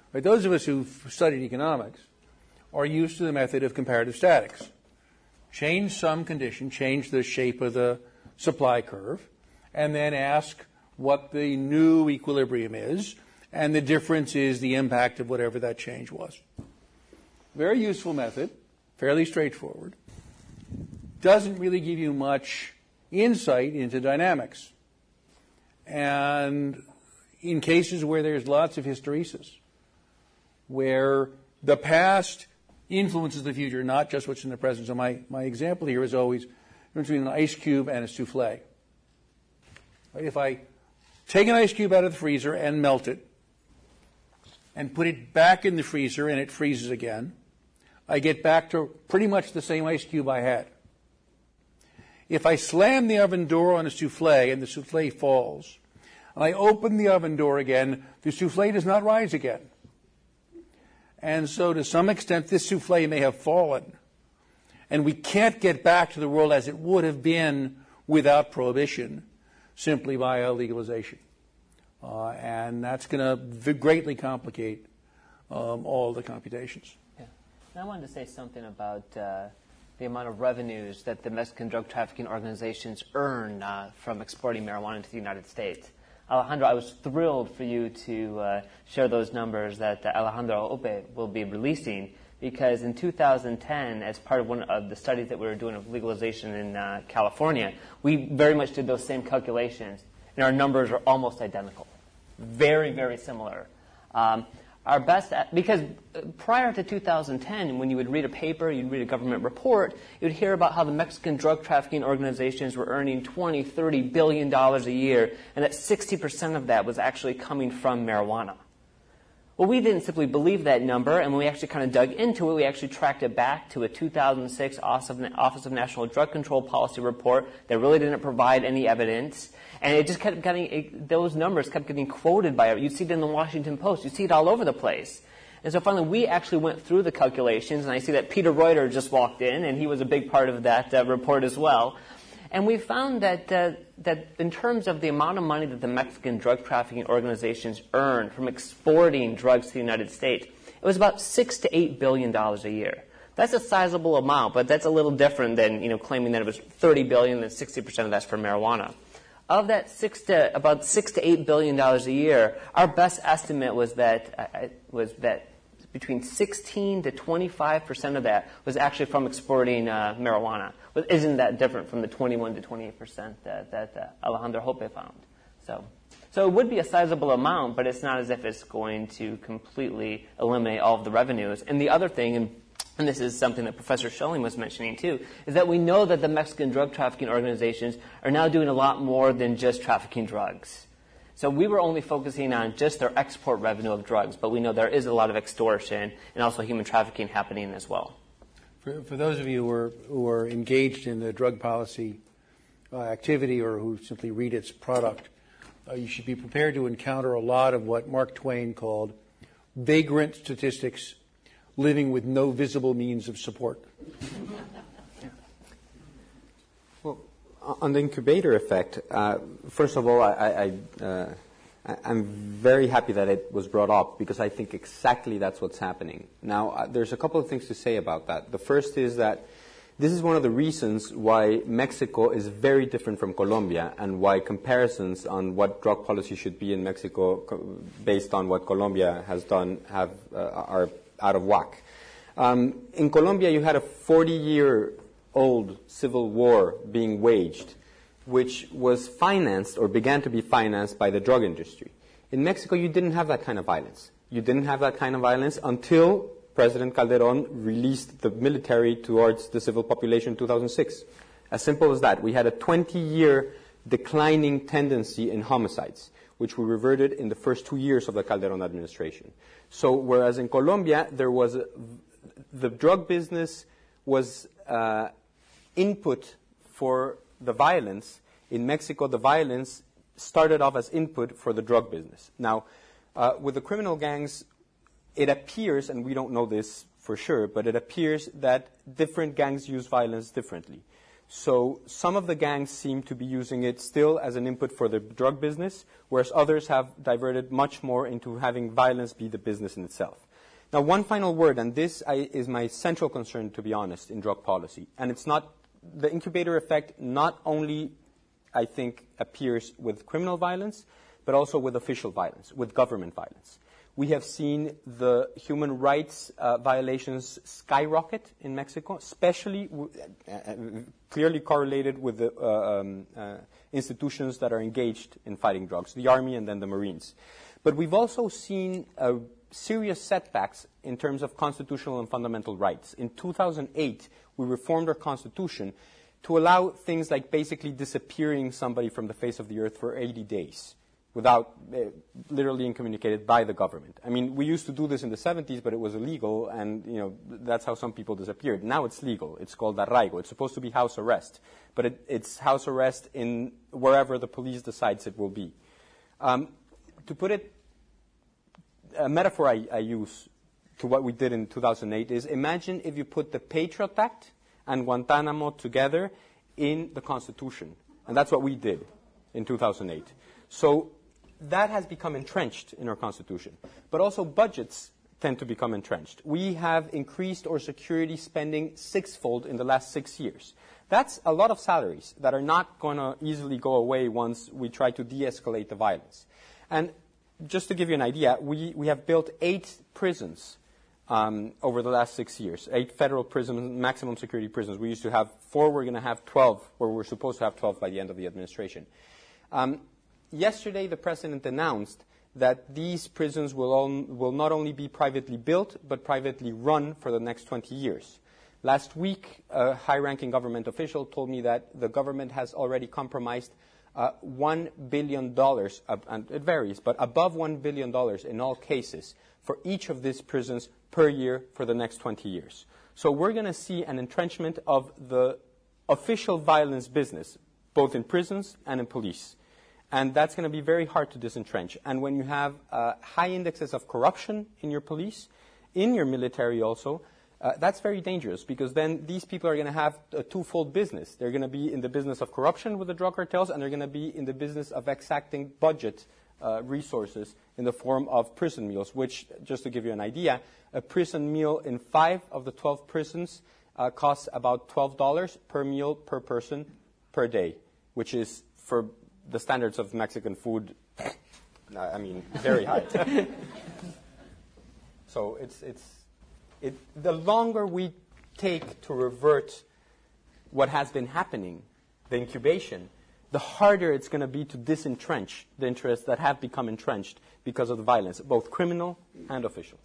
Right? Those of us who've studied economics are used to the method of comparative statics. Change some condition, change the shape of the supply curve, and then ask what the new equilibrium is, and the difference is the impact of whatever that change was. Very useful method, fairly straightforward. Doesn't really give you much insight into dynamics. And in cases where there's lots of hysteresis, where the past influences the future, not just what's in the present. So my, my example here is always between an ice cube and a souffle. Right? If I take an ice cube out of the freezer and melt it, and put it back in the freezer and it freezes again, I get back to pretty much the same ice cube I had. If I slam the oven door on a souffle and the souffle falls, and I open the oven door again, the souffle does not rise again. And so to some extent, this souffle may have fallen. And we can't get back to the world as it would have been without prohibition, simply via legalization. Uh, and that's going to v- greatly complicate um, all the computations. Yeah. And I wanted to say something about uh, the amount of revenues that the Mexican drug trafficking organizations earn uh, from exporting marijuana into the United States. Alejandro, I was thrilled for you to uh, share those numbers that uh, Alejandro Ope will be releasing, because in two thousand ten, as part of one of the studies that we were doing of legalization in uh, California, we very much did those same calculations, and our numbers are almost identical. Very, very similar. Um, our best, at, because prior to two thousand ten, when you would read a paper, you'd read a government report, you'd hear about how the Mexican drug trafficking organizations were earning twenty, thirty billion dollars a year, and that sixty percent of that was actually coming from marijuana. Well, we didn't simply believe that number, and when we actually kind of dug into it, we actually tracked it back to a two thousand six Office of National Drug Control Policy report that really didn't provide any evidence. And it just kept getting, it, those numbers kept getting quoted by, you'd see it in the Washington Post, you'd see it all over the place. And so finally, we actually went through the calculations, and I see that Peter Reuter just walked in, and he was a big part of that uh, report as well. And we found that uh, that in terms of the amount of money that the Mexican drug trafficking organizations earn from exporting drugs to the United States, it was about six to eight billion dollars a year. That's a sizable amount, but that's a little different than, you know, claiming that it was thirty billion dollars and sixty percent of that's for marijuana. Of that six to about six to eight billion dollars a year, our best estimate was that uh, was that between sixteen to twenty-five percent of that was actually from exporting uh, marijuana. But isn't that different from the twenty-one to twenty-eight percent that, that uh, Alejandro Hoppe found? So, so it would be a sizable amount, but it's not as if it's going to completely eliminate all of the revenues. And the other thing, and and this is something that Professor Schelling was mentioning too, is that we know that the Mexican drug trafficking organizations are now doing a lot more than just trafficking drugs. So we were only focusing on just their export revenue of drugs, but we know there is a lot of extortion and also human trafficking happening as well. For, for those of you who are, who are engaged in the drug policy uh, activity or who simply read its product, uh, you should be prepared to encounter a lot of what Mark Twain called vagrant statistics, living with no visible means of support. Well, on the incubator effect, uh, first of all, I, I, uh, I'm very happy that it was brought up, because I think exactly that's what's happening. Now, uh, there's a couple of things to say about that. The first is that this is one of the reasons why Mexico is very different from Colombia, and why comparisons on what drug policy should be in Mexico co- based on what Colombia has done have uh, are out of whack. Um, in Colombia, you had a forty-year-old civil war being waged, which was financed or began to be financed by the drug industry. In Mexico, you didn't have that kind of violence. You didn't have that kind of violence until President Calderón released the military towards the civil population in two thousand six. As simple as that. We had a twenty-year declining tendency in homicides, which we reverted in the first two years of the Calderón administration. So whereas in Colombia, there was a, the drug business was uh, input for the violence, in Mexico, the violence started off as input for the drug business. Now, uh, with the criminal gangs, it appears, and we don't know this for sure, but it appears that different gangs use violence differently. So some of the gangs seem to be using it still as an input for the drug business, whereas others have diverted much more into having violence be the business in itself. Now, one final word, and this I, is my central concern, to be honest, in drug policy. And it's not, the incubator effect not only, I think, appears with criminal violence, but also with official violence, with government violence. We have seen the human rights uh, violations skyrocket in Mexico, especially w- uh, clearly correlated with the uh, um, uh, institutions that are engaged in fighting drugs, the Army and then the Marines. But we've also seen uh, serious setbacks in terms of constitutional and fundamental rights. In two thousand eight, we reformed our constitution to allow things like basically disappearing somebody from the face of the earth for eighty days. Without uh, literally incommunicated by the government. I mean, we used to do this in the seventies, but it was illegal, and you know that's how some people disappeared. Now it's legal. It's called arraigo. It's supposed to be house arrest, but it, it's house arrest in wherever the police decides it will be. Um, to put it, a metaphor I, I use to what we did in two thousand eight is imagine if you put the Patriot Act and Guantanamo together in the Constitution, and that's what we did in two thousand eight. So that has become entrenched in our Constitution. But also budgets tend to become entrenched. We have increased our security spending sixfold in the last six years. That's a lot of salaries that are not going to easily go away once we try to de-escalate the violence. And just to give you an idea, we, we have built eight prisons um, over the last six years, eight federal prisons, maximum security prisons. We used to have four. We're going to have twelve, where we're supposed to have twelve by the end of the administration. Um, Yesterday, the president announced that these prisons will, all, will not only be privately built, but privately run for the next twenty years. Last week, a high-ranking government official told me that the government has already compromised uh, one billion dollars, uh, and it varies, but above one billion dollars in all cases for each of these prisons per year for the next twenty years. So we're going to see an entrenchment of the official violence business, both in prisons and in police. And that's going to be very hard to disentrench. And when you have uh, high indexes of corruption in your police, in your military also, uh, that's very dangerous because then these people are going to have a twofold business. They're going to be in the business of corruption with the drug cartels, and they're going to be in the business of exacting budget uh, resources in the form of prison meals, which, just to give you an idea, a prison meal in five of the twelve prisons uh, costs about twelve dollars per meal per person per day, which is for the standards of Mexican food, I mean, very high. So it's it's it. The longer we take to revert what has been happening, the incubation, the harder it's going to be to disentrench the interests that have become entrenched because of the violence, both criminal and official.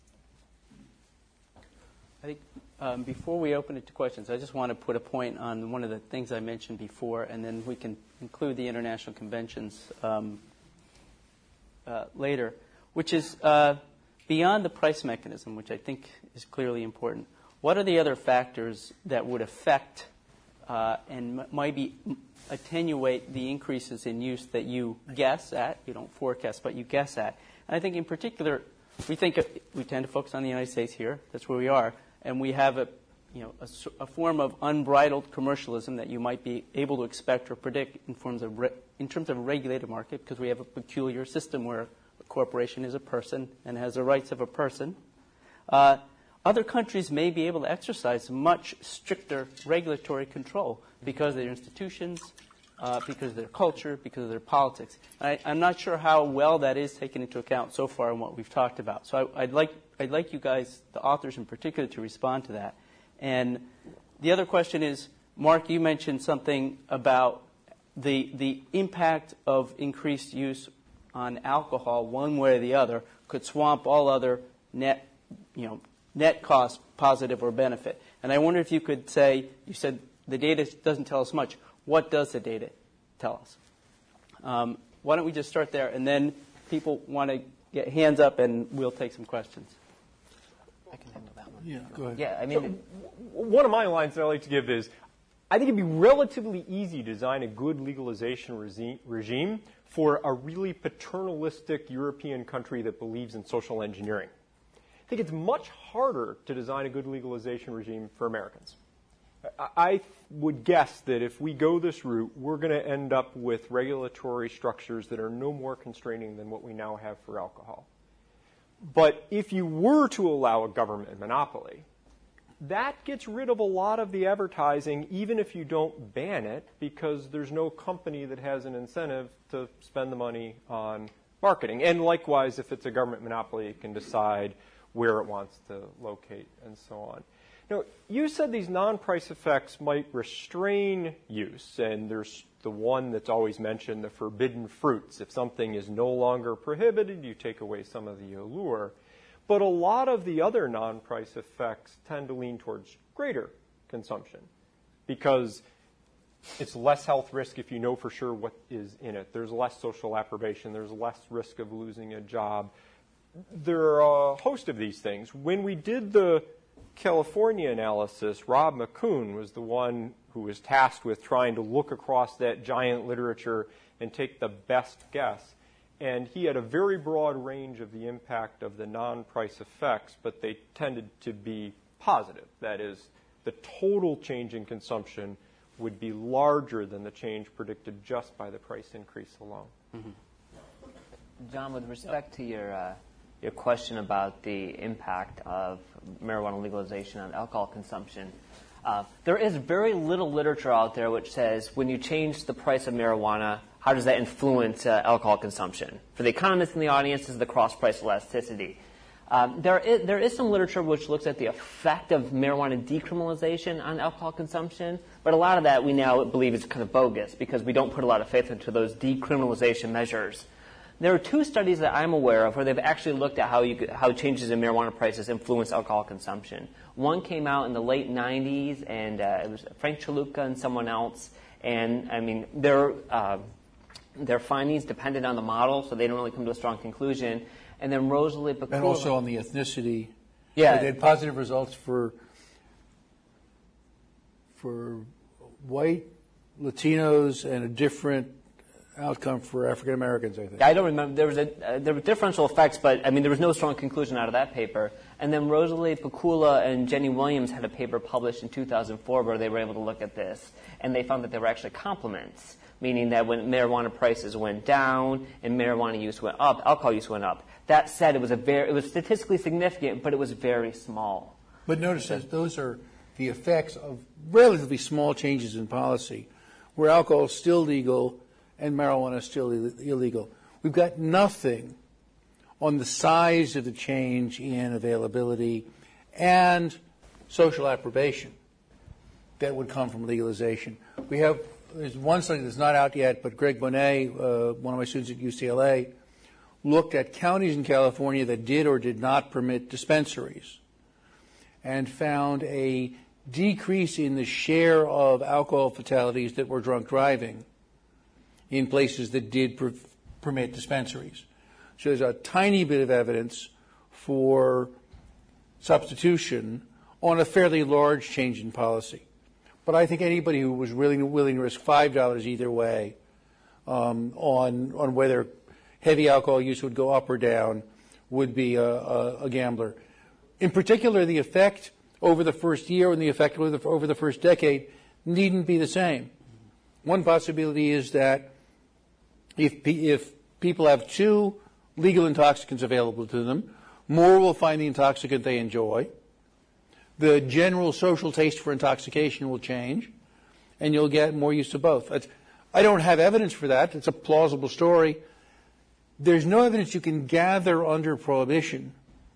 I think um, before we open it to questions, I just want to put a point on one of the things I mentioned before, and then we can include the international conventions um, uh, later, which is uh, beyond the price mechanism, which I think is clearly important. What are the other factors that would affect uh, and m- maybe attenuate the increases in use that you guess at? You don't forecast, but you guess at. And I think in particular, we think of, we tend to focus on the United States here. That's where we are. And we have a, you know, a, a form of unbridled commercialism that you might be able to expect or predict in forms of re, in terms of a regulated market, because we have a peculiar system where a corporation is a person and has the rights of a person. Uh, other countries may be able to exercise much stricter regulatory control because of their institutions, uh, because of their culture, because of their politics. I, I'm not sure how well that is taken into account so far in what we've talked about. So I, I'd like I'd like you guys, the authors in particular, to respond to that. And the other question is, Mark, you mentioned something about the the impact of increased use on alcohol, one way or the other, could swamp all other net, you know, net cost, positive or benefit. And I wonder if you could say, you said the data doesn't tell us much. What does the data tell us? Um, why don't we just start there, and then people want to get hands up, and we'll take some questions. I can handle that one. Yeah, go ahead. Yeah, I mean, So, one of my lines that I like to give is, I think it'd be relatively easy to design a good legalization regi- regime for a really paternalistic European country that believes in social engineering. I think it's much harder to design a good legalization regime for Americans. I would guess that if we go this route, we're going to end up with regulatory structures that are no more constraining than what we now have for alcohol. But if you were to allow a government monopoly, that gets rid of a lot of the advertising, even if you don't ban it, because there's no company that has an incentive to spend the money on marketing. And likewise, if it's a government monopoly, it can decide where it wants to locate and so on. Now, you said these non-price effects might restrain use, and there's the one that's always mentioned, the forbidden fruits. If something is no longer prohibited, you take away some of the allure. But a lot of the other non-price effects tend to lean towards greater consumption because it's less health risk if you know for sure what is in it. There's less social approbation. There's less risk of losing a job. There are a host of these things. When we did the California analysis, Rob McCoon was the one who was tasked with trying to look across that giant literature and take the best guess. And he had a very broad range of the impact of the non-price effects, but they tended to be positive. That is, the total change in consumption would be larger than the change predicted just by the price increase alone. Mm-hmm. John, with respect to your uh, your question about the impact of marijuana legalization on alcohol consumption, uh, there is very little literature out there which says when you change the price of marijuana, how does that influence uh, alcohol consumption? For the economists in the audience, this is the cross-price elasticity. Um, there, is, there is some literature which looks at the effect of marijuana decriminalization on alcohol consumption, but a lot of that we now believe is kind of bogus because we don't put a lot of faith into those decriminalization measures. There are two studies that I'm aware of where they've actually looked at how, you could, how changes in marijuana prices influence alcohol consumption. One came out in the late nineties, and uh, it was Frank Chaluka and someone else. And, I mean, their, uh, their findings depended on the model, so they don't really come to a strong conclusion. And then Rosalie Pakula. And also on the ethnicity. Yeah. They had positive results for for white, Latinos, and a different outcome for African Americans, I think. I don't remember. There was a uh, there were differential effects, but I mean there was no strong conclusion out of that paper. And then Rosalie Pakula and Jenny Williams had a paper published in two thousand four where they were able to look at this, and they found that there were actually complements, meaning that when marijuana prices went down and marijuana use went up, alcohol use went up. That said, it was a very it was statistically significant, but it was very small. But notice that those are the effects of relatively small changes in policy, where alcohol is still legal and marijuana is still Ill- illegal. We've got nothing on the size of the change in availability and social approbation that would come from legalization. We have there's one study that's not out yet, but Greg Bonet, uh, one of my students at U C L A, looked at counties in California that did or did not permit dispensaries and found a decrease in the share of alcohol fatalities that were drunk driving in places that did per- permit dispensaries. So there's a tiny bit of evidence for substitution on a fairly large change in policy. But I think anybody who was willing, willing to risk five dollars either way um, on on whether heavy alcohol use would go up or down would be a, a, a gambler. In particular, the effect over the first year and the effect over the, over the first decade needn't be the same. One possibility is that if, if people have two legal intoxicants available to them, more will find the intoxicant they enjoy. The general social taste for intoxication will change, and you'll get more use of both. It's, I don't have evidence for that. It's a plausible story. There's no evidence you can gather under prohibition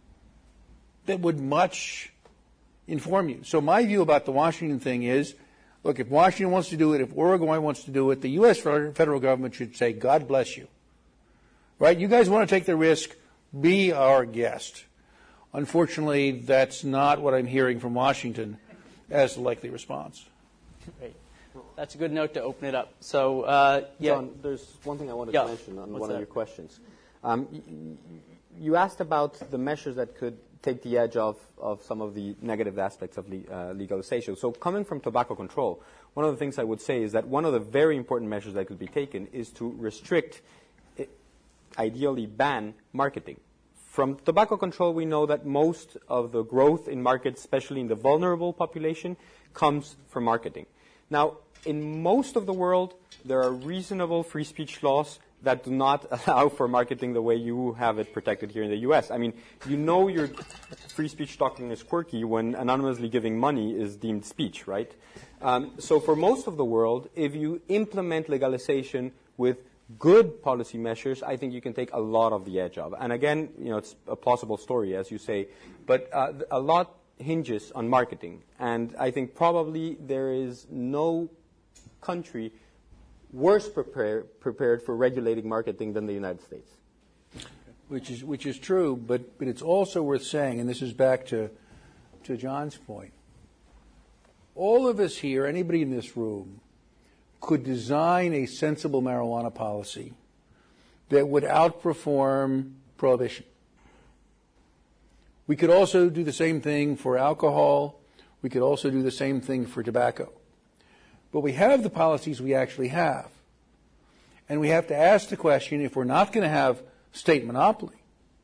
that would much inform you. So my view about the Washington thing is, look, if Washington wants to do it, if Uruguay wants to do it, the U S federal government should say, God bless you. Right? You guys want to take the risk, be our guest. Unfortunately, that's not what I'm hearing from Washington as the likely response. Great. That's a good note to open it up. So, uh, yeah. John, there's one thing I wanted yeah. to mention on What's one that? of your questions. Um, y- you asked about the measures that could take the edge off of some of the negative aspects of le- uh, legalization. So coming from tobacco control, one of the things I would say is that one of the very important measures that could be taken is to restrict, ideally ban, marketing From tobacco control, we know that most of the growth in markets, especially in the vulnerable population, comes from marketing. Now, in most of the world, there are reasonable free speech laws that do not allow for marketing the way you have it protected here in the U S. I mean, you know your free speech doctrine is quirky when anonymously giving money is deemed speech, right? Um, so for most of the world, if you implement legalization with good policy measures, I think you can take a lot of the edge off. And again, you know, it's a plausible story, as you say, but uh, a lot hinges on marketing. And I think probably there is no country worse prepare, prepared for regulating marketing than the United States. Which is which is true, but, but it's also worth saying, and this is back to to John's point, all of us here, anybody in this room, could design a sensible marijuana policy that would outperform prohibition. We could also do the same thing for alcohol. We could also do the same thing for tobacco. But we have the policies we actually have. And we have to ask the question, if we're not going to have state monopoly,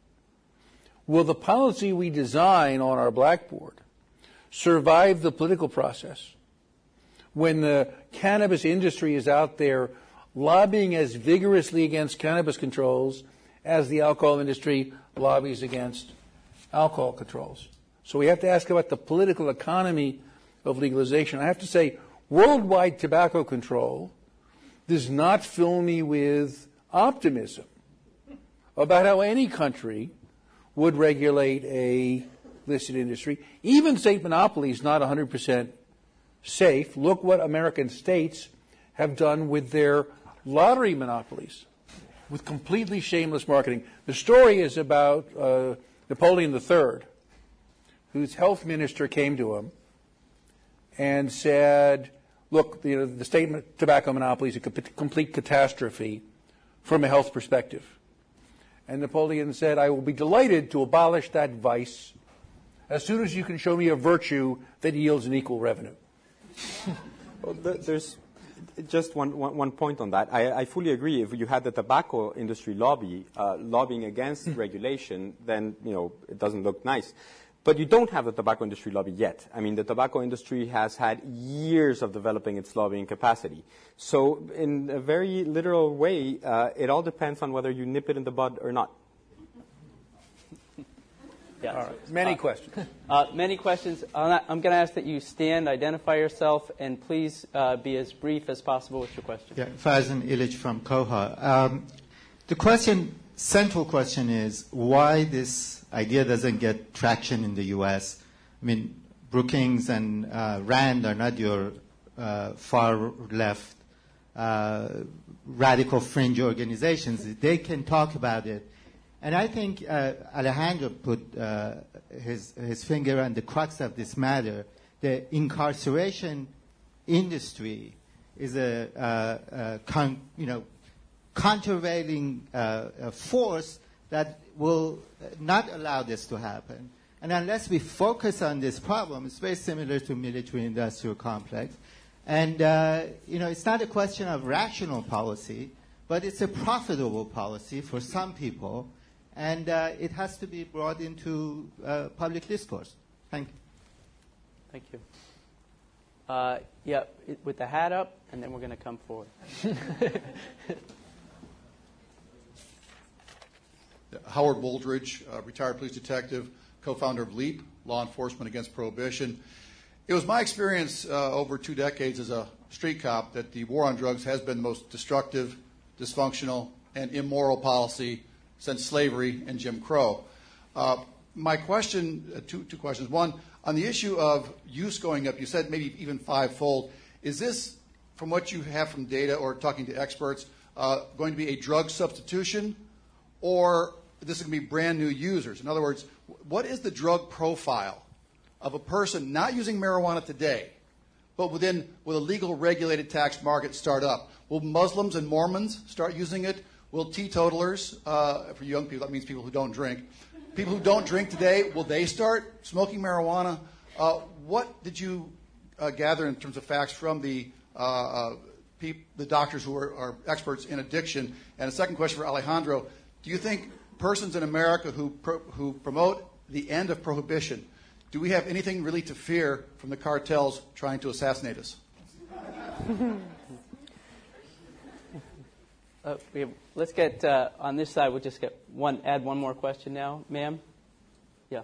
will the policy we design on our blackboard survive the political process when the cannabis industry is out there lobbying as vigorously against cannabis controls as the alcohol industry lobbies against alcohol controls? So we have to ask about the political economy of legalization. I have to say, worldwide tobacco control does not fill me with optimism about how any country would regulate a illicit industry. Even state monopoly is not one hundred percent safe. Look what American states have done with their lottery monopolies, with completely shameless marketing. The story is about uh, Napoleon the Third, whose health minister came to him and said, look, you know, the state tobacco monopoly is a complete catastrophe from a health perspective. And Napoleon said, I will be delighted to abolish that vice as soon as you can show me a virtue that yields an equal revenue. Well, there's just one, one, one point on that. I, I fully agree. If you had the tobacco industry lobby uh, lobbying against regulation, then, you know, it doesn't look nice. But you don't have the tobacco industry lobby yet. I mean, the tobacco industry has had years of developing its lobbying capacity. So in a very literal way, uh, it all depends on whether you nip it in the bud or not. Yeah. All right. Many uh, questions. Uh, many questions. I'm going to ask that you stand, identify yourself, and please uh, be as brief as possible with your question. Yeah, Farzan Illich from Koha. Um, the question, central question is why this idea doesn't get traction in the U S. I mean, Brookings and uh, Rand are not your uh, far left uh, radical fringe organizations. They can talk about it. And I think uh, Alejandro put uh, his, his finger on the crux of this matter. The incarceration industry is a, uh, uh, con, you know, countervailing uh, force that will not allow this to happen. And unless we focus on this problem, it's very similar to military-industrial complex. And, uh, you know, it's not a question of rational policy, but it's a profitable policy for some people. And uh, it has to be brought into uh, public discourse. Thank you. Thank you. Uh, yeah, it, with the hat up, and then we're going to come forward. Howard Woldridge, uh, retired police detective, co-founder of LEAP, Law Enforcement Against Prohibition. It was my experience uh, over two decades as a street cop that the war on drugs has been the most destructive, dysfunctional, and immoral policy since slavery and Jim Crow. Uh, my question, uh, two, two questions. One, on the issue of use going up, you said maybe even fivefold. Is this, from what you have from data or talking to experts, uh, going to be a drug substitution, or this is going to be brand new users? In other words, what is the drug profile of a person not using marijuana today, but within with a legal regulated tax market start up? Will Muslims and Mormons start using it? Will teetotalers, uh, for young people, that means people who don't drink, people who don't drink today, will they start smoking marijuana? Uh, what did you uh, gather in terms of facts from the uh, uh, peop- the doctors who are, are experts in addiction? And a second question for Alejandro. Do you think persons in America who, pro, who promote the end of prohibition, do we have anything really to fear from the cartels trying to assassinate us? uh, we have, let's get uh, on this side. We'll just get one. Add one more question now, ma'am. Yeah.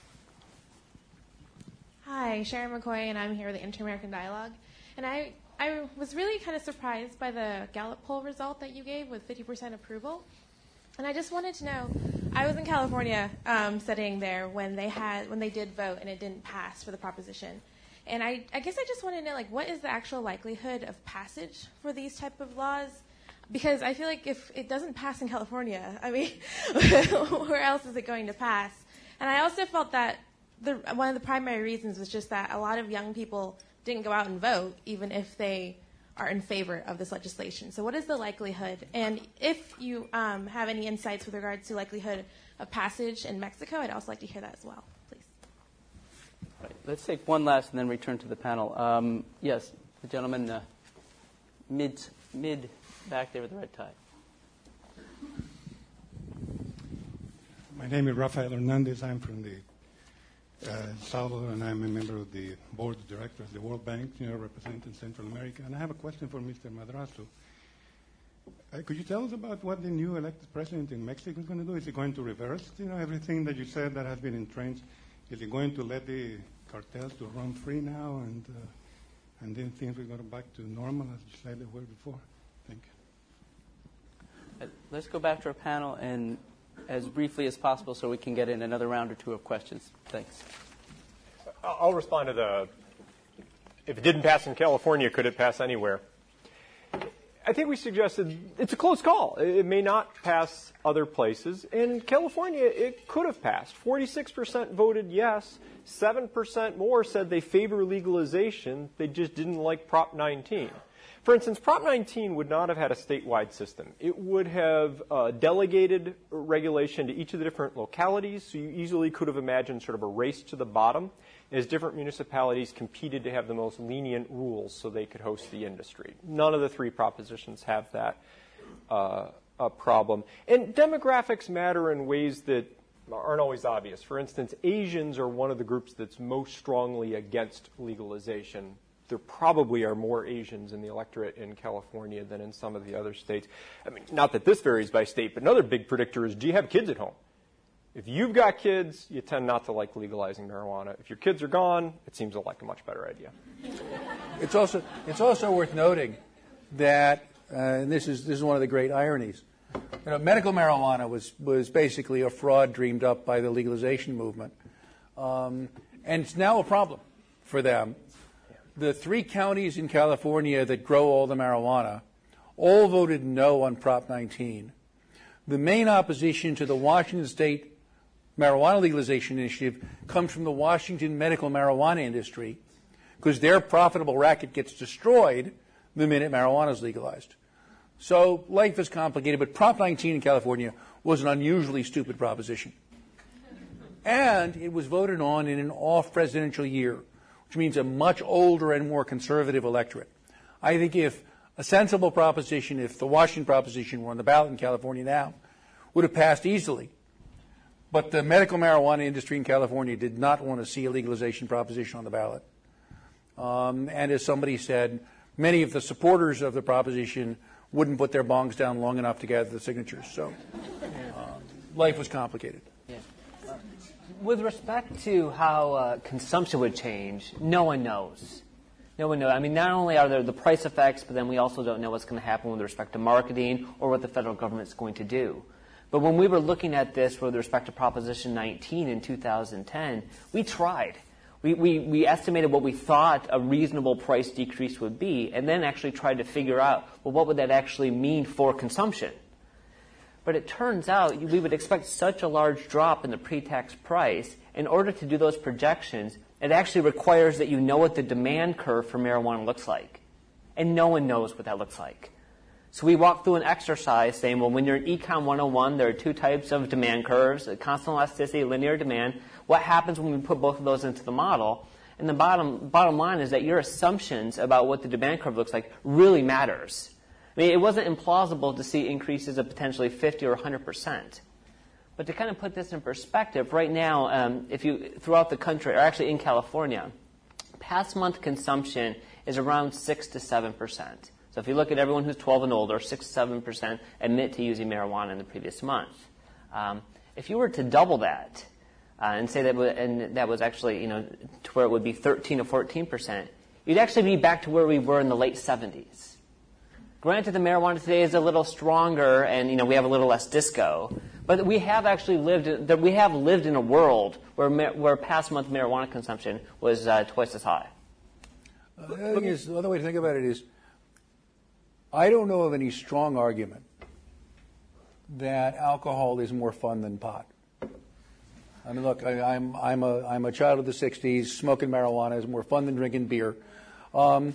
Hi, Sharon McCoy, and I'm here with the Inter-American Dialogue. And I, I was really kind of surprised by the Gallup poll result that you gave with fifty percent approval. And I just wanted to know, I was in California um, studying there when they had when they did vote and it didn't pass for the proposition. And I, I guess I just want to know, like, what is the actual likelihood of passage for these type of laws? Because I feel like if it doesn't pass in California, I mean, where else is it going to pass? And I also felt that the, one of the primary reasons was just that a lot of young people didn't go out and vote, even if they are in favor of this legislation. So what is the likelihood? And if you um, have any insights with regards to likelihood of passage in Mexico, I'd also like to hear that as well, please. Right. Let's take one last and then return to the panel. Um, yes, the gentleman uh, mid, mid back there with the red tie. My name is Rafael Hernandez. I'm from the Uh, El Salvador, and I'm a member of the board of directors of the World Bank, you know, representing Central America. And I have a question for Mister Madrazo. Uh, could you tell us about what the new elected president in Mexico is going to do? Is he going to reverse, you know, everything that you said that has been entrenched? Is he going to let the cartels to run free now, and uh, and then things will go back to normal as you said they were before? Thank you. Uh, let's go back to our panel and as briefly as possible so we can get in another round or two of questions. Thanks. I'll respond to the, if it didn't pass in California, could it pass anywhere? I think we suggested it's a close call. It may not pass other places. In California, it could have passed. forty-six percent voted yes. seven percent more said they favor legalization. They just didn't like Prop nineteen. For instance, Prop nineteen would not have had a statewide system. It would have uh, delegated regulation to each of the different localities, so you easily could have imagined sort of a race to the bottom as different municipalities competed to have the most lenient rules so they could host the industry. None of the three propositions have that uh, a problem. And demographics matter in ways that aren't always obvious. For instance, Asians are one of the groups that's most strongly against legalization. There probably are more Asians in the electorate in California than in some of the other states. I mean, not that this varies by state, but another big predictor is, do you have kids at home? If you've got kids, you tend not to like legalizing marijuana. If your kids are gone, it seems like a much better idea. It's also, it's also worth noting that, uh, and this is, this is one of the great ironies, you know, medical marijuana was, was basically a fraud dreamed up by the legalization movement. Um, and it's now a problem for them. The three counties in California that grow all the marijuana all voted no on Prop nineteen. The main opposition to the Washington State marijuana legalization initiative comes from the Washington medical marijuana industry, because their profitable racket gets destroyed the minute marijuana is legalized. So life is complicated, but Prop nineteen in California was an unusually stupid proposition. And it was voted on in an off-presidential year, which means a much older and more conservative electorate. I think if a sensible proposition, if the Washington proposition were on the ballot in California now, would have passed easily. But the medical marijuana industry in California did not want to see a legalization proposition on the ballot. Um, and as somebody said, many of the supporters of the proposition wouldn't put their bongs down long enough to gather the signatures. So uh, life was complicated. Yeah. With respect to how uh, consumption would change, no one knows. No one knows. I mean, not only are there the price effects, but then we also don't know what's going to happen with respect to marketing or what the federal government is going to do. But when we were looking at this with respect to Proposition nineteen in two thousand ten, we tried. We, we, we estimated what we thought a reasonable price decrease would be, and then actually tried to figure out, well, what would that actually mean for consumption? But it turns out we would expect such a large drop in the pre-tax price. In order to do those projections, it actually requires that you know what the demand curve for marijuana looks like. And no one knows what that looks like. So we walked through an exercise saying, well, when you're in Econ one oh one, there are two types of demand curves, constant elasticity, linear demand. What happens when we put both of those into the model? And the bottom, bottom line is that your assumptions about what the demand curve looks like really matters. I mean, it wasn't implausible to see increases of potentially fifty or one hundred percent. But to kind of put this in perspective, right now, um, if you throughout the country, or actually in California, past month consumption is around six to seven percent. So if you look at everyone who's twelve and older, six to seven percent admit to using marijuana in the previous month. Um, if you were to double that uh, and say that, w- and that was actually, you know, to where it would be thirteen or fourteen percent, you'd actually be back to where we were in the late seventies. Granted, the marijuana today is a little stronger, and you know we have a little less disco, but we have actually lived. That we have lived in a world where where past month marijuana consumption was uh, twice as high. Uh, the other thing is, the other way to think about it is, I don't know of any strong argument that alcohol is more fun than pot. I mean, look, I, I'm I'm a I'm a child of the sixties. Smoking marijuana is more fun than drinking beer. Um,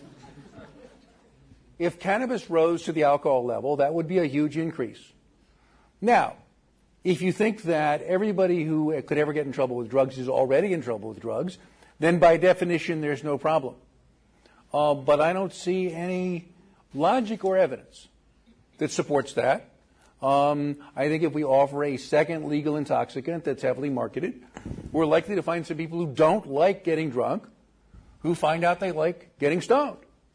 if cannabis rose to the alcohol level, that would be a huge increase. Now, if you think that everybody who could ever get in trouble with drugs is already in trouble with drugs, then by definition there's no problem. Uh, but I don't see any logic or evidence that supports that. Um, I think if we offer a second legal intoxicant that's heavily marketed, we're likely to find some people who don't like getting drunk, who find out they like getting stoned.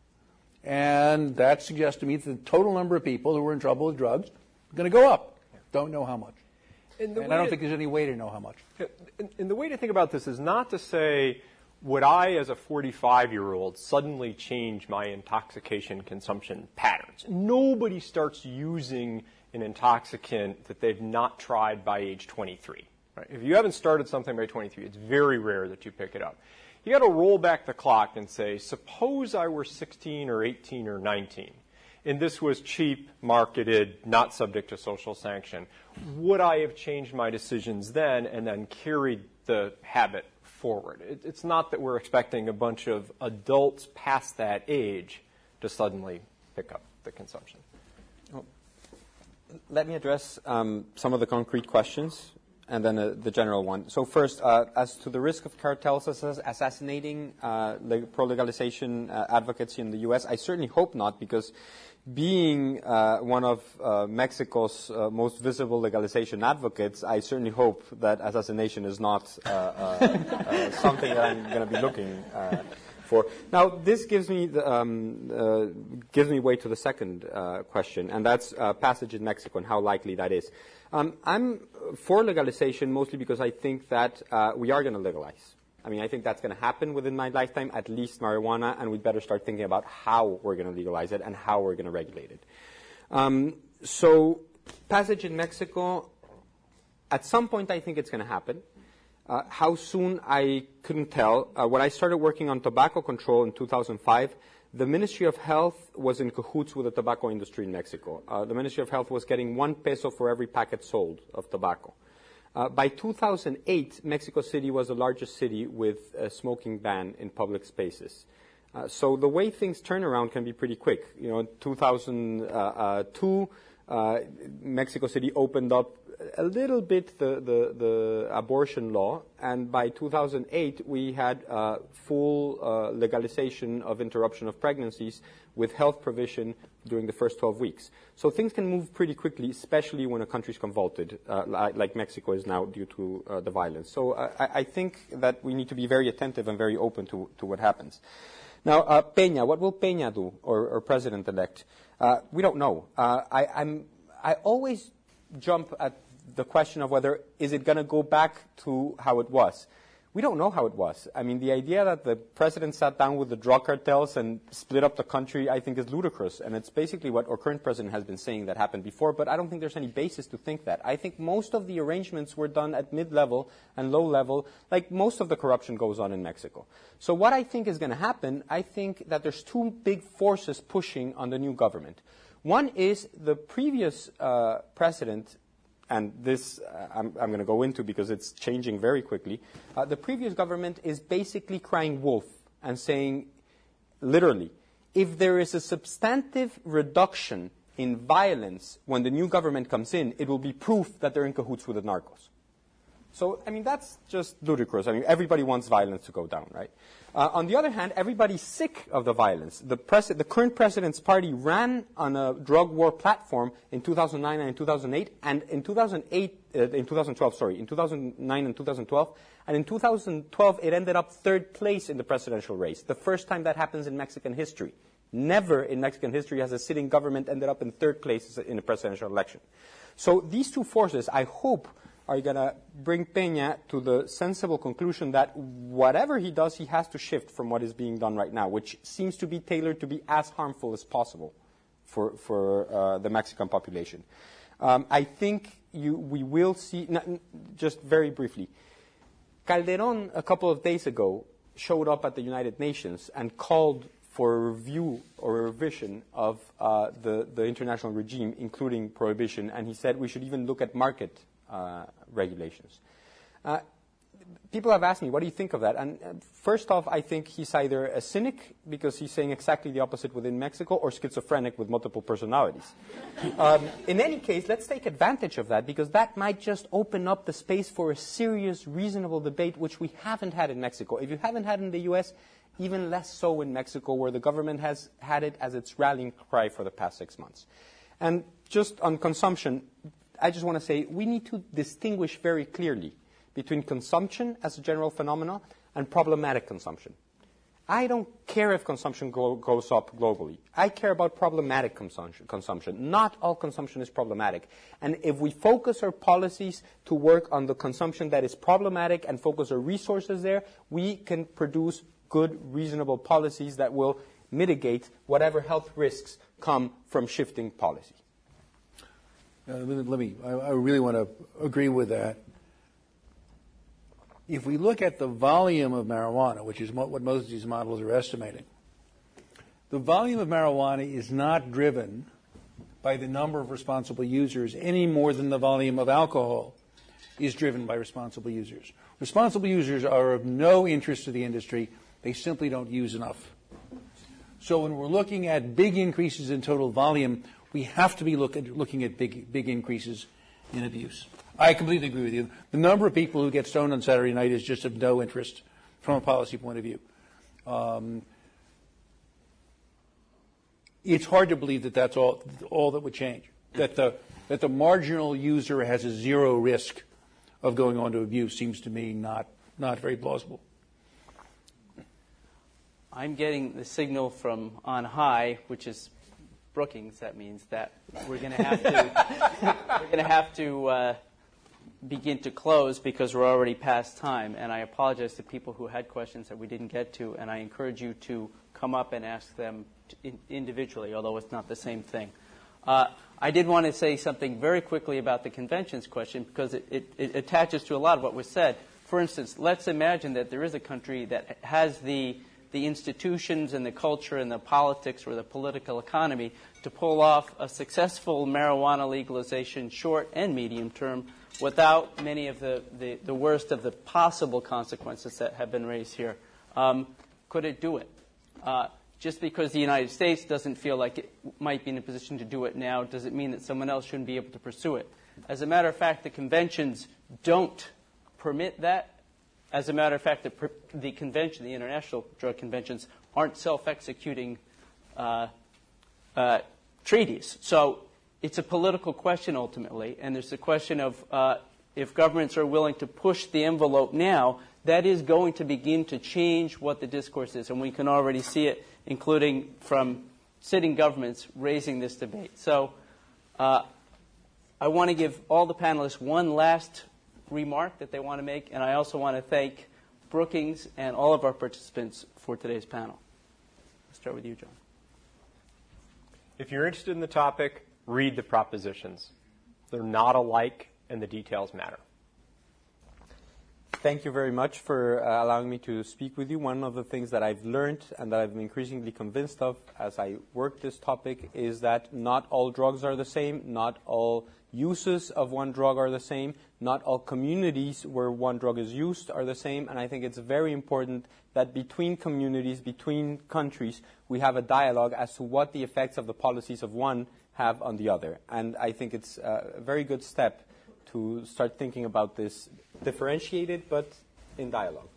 And that suggests to me that the total number of people who are in trouble with drugs is going to go up. Don't know how much. And, and I don't to, think there's any way to know how much. And, and the way to think about this is not to say, would I, as a forty-five-year-old, suddenly change my intoxication consumption patterns? Nobody starts using an intoxicant that they've not tried by age twenty-three. Right? If you haven't started something by twenty-three, it's very rare that you pick it up. You got to roll back the clock and say, suppose I were sixteen or eighteen or nineteen, and this was cheap, marketed, not subject to social sanction. Would I have changed my decisions then and then carried the habit forward? It, it's not that we're expecting a bunch of adults past that age to suddenly pick up the consumption. Well, let me address um, some of the concrete questions and then uh, the general one. So first, uh, as to the risk of cartels assass- assassinating uh, leg- pro-legalization uh, advocacy in the U S, I certainly hope not, because being uh, one of uh, Mexico's uh, most visible legalization advocates, I certainly hope that assassination is not uh, uh, uh, something that I'm going to be looking uh, for. Now, this gives me the, um, uh, gives me way to the second uh, question, and that's uh, passage in Mexico and how likely that is. Um, I'm for legalization mostly because I think that uh, we are going to legalize. I mean, I think that's going to happen within my lifetime, at least marijuana, and we'd better start thinking about how we're going to legalize it and how we're going to regulate it. Um, so, passage in Mexico, at some point I think it's going to happen. Uh, how soon, I couldn't tell. Uh, when I started working on tobacco control in two thousand five, the Ministry of Health was in cahoots with the tobacco industry in Mexico. Uh, the Ministry of Health was getting one peso for every packet sold of tobacco. Uh, by two thousand eight, Mexico City was the largest city with a smoking ban in public spaces. Uh, so the way things turn around can be pretty quick. You know, in two thousand two, uh, Mexico City opened up a little bit the, the, the abortion law, and by two thousand eight, we had uh, full uh, legalization of interruption of pregnancies with health provision during the first twelve weeks. So things can move pretty quickly, especially when a country is convulsed, uh, like, like Mexico is now due to uh, the violence. So uh, I, I think that we need to be very attentive and very open to, to what happens. Now, uh, Peña, what will Peña do, or, or President-elect? Uh, we don't know. Uh, I, I'm, I always jump at the question of whether is it going to go back to how it was. We don't know how it was. I mean, the idea that the president sat down with the drug cartels and split up the country, I think, is ludicrous. And it's basically what our current president has been saying that happened before, but I don't think there's any basis to think that. I think most of the arrangements were done at mid-level and low-level, like most of the corruption goes on in Mexico. So what I think is going to happen, I think that there's two big forces pushing on the new government. One is the previous uh, president, and this uh, I'm, I'm going to go into because it's changing very quickly. Uh, the previous government is basically crying wolf and saying, literally, if there is a substantive reduction in violence when the new government comes in, it will be proof that they're in cahoots with the narcos. So, I mean, that's just ludicrous. I mean, everybody wants violence to go down, right? Uh, on the other hand, everybody's sick of the violence. The, pres- the current president's party ran on a drug war platform in two thousand nine and in two thousand eight, and in two thousand eight, uh, in twenty twelve, sorry, in two thousand nine and two thousand twelve, and in two thousand twelve it ended up third place in the presidential race, the first time that happens in Mexican history. Never in Mexican history has a sitting government ended up in third place in a presidential election. So these two forces, I hope, are going to bring Peña to the sensible conclusion that whatever he does, he has to shift from what is being done right now, which seems to be tailored to be as harmful as possible for, for uh, the Mexican population. Um, I think you, we will see, n- just very briefly, Calderón a couple of days ago showed up at the United Nations and called for a review or a revision of uh, the, the international regime, including prohibition, and he said we should even look at market uh, regulations. Uh, people have asked me, what do you think of that? And uh, first off, I think he's either a cynic, because he's saying exactly the opposite within Mexico, or schizophrenic with multiple personalities. um, in any case, let's take advantage of that, because that might just open up the space for a serious, reasonable debate, which we haven't had in Mexico. If you haven't had in the U S, even less so in Mexico, where the government has had it as its rallying cry for the past six months. And just on consumption, I just want to say we need to distinguish very clearly between consumption as a general phenomenon and problematic consumption. I don't care if consumption go- goes up globally. I care about problematic consumption, consumption. Not all consumption is problematic. And if we focus our policies to work on the consumption that is problematic and focus our resources there, we can produce good, reasonable policies that will mitigate whatever health risks come from shifting policy. Uh, let me, I, I really want to agree with that. If we look at the volume of marijuana, which is what most of these models are estimating, the volume of marijuana is not driven by the number of responsible users any more than the volume of alcohol is driven by responsible users. Responsible users are of no interest to the industry. They simply don't use enough. So when we're looking at big increases in total volume, we have to be look at, looking at big, big increases in abuse. I completely agree with you. The number of people who get stoned on Saturday night is just of no interest from a policy point of view. Um, it's hard to believe that that's all, all that would change, that the, that the marginal user has a zero risk of going on to abuse seems to me not, not very plausible. I'm getting the signal from on high, which is Brookings. That means that we're going to have to we're going to have to uh, begin to close because we're already past time. And I apologize to people who had questions that we didn't get to. And I encourage you to come up and ask them in, individually, although it's not the same thing. Uh, I did want to say something very quickly about the conventions question because it, it, it attaches to a lot of what was said. For instance, let's imagine that there is a country that has the the institutions and the culture and the politics or the political economy to pull off a successful marijuana legalization short and medium term without many of the, the, the worst of the possible consequences that have been raised here. Um, could it do it? Uh, just because the United States doesn't feel like it might be in a position to do it now, does it mean that someone else shouldn't be able to pursue it? As a matter of fact, the conventions don't permit that. As a matter of fact, the, the convention, the international drug conventions, aren't self-executing uh, uh, treaties. So it's a political question ultimately, and there's a question of uh, if governments are willing to push the envelope now, that is going to begin to change what the discourse is, and we can already see it, including from sitting governments raising this debate. So uh, I want to give all the panelists one last remark that they want to make, and I also want to thank Brookings and all of our participants for today's panel. Let's start with you, John. If you're interested in the topic, read the propositions. They're not alike, and the details matter. Thank you very much for uh, allowing me to speak with you. One of the things that I've learned and that I'm increasingly convinced of as I work this topic is that not all drugs are the same, not all uses of one drug are the same, not all communities where one drug is used are the same, and I think it's very important that between communities, between countries, we have a dialogue as to what the effects of the policies of one have on the other. And I think it's a very good step to to start thinking about this differentiated but in dialogue.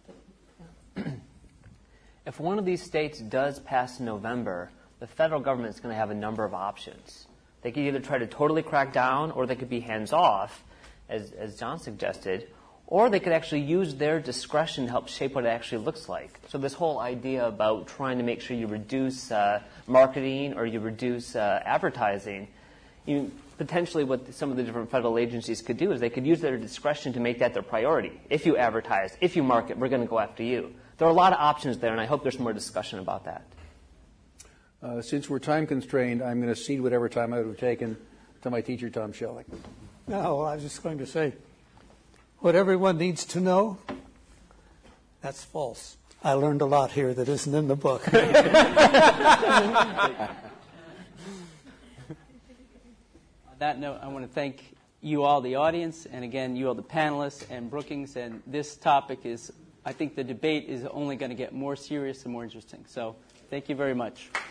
If one of these states does pass in November, the federal government is going to have a number of options. They could either try to totally crack down, or they could be hands-off, as, as John suggested, or they could actually use their discretion to help shape what it actually looks like. So this whole idea about trying to make sure you reduce uh, marketing or you reduce uh, advertising, you, potentially what some of the different federal agencies could do is they could use their discretion to make that their priority. If you advertise, if you market, we're going to go after you. There are a lot of options there, and I hope there's more discussion about that. Uh, since we're time constrained, I'm going to cede whatever time I would have taken to my teacher, Tom Schelling. No, I was just going to say, what everyone needs to know, that's false. I learned a lot here that isn't in the book. On that note, I want to thank you all, the audience, and again, you all, the panelists and Brookings. And this topic is, I think the debate is only going to get more serious and more interesting. So thank you very much.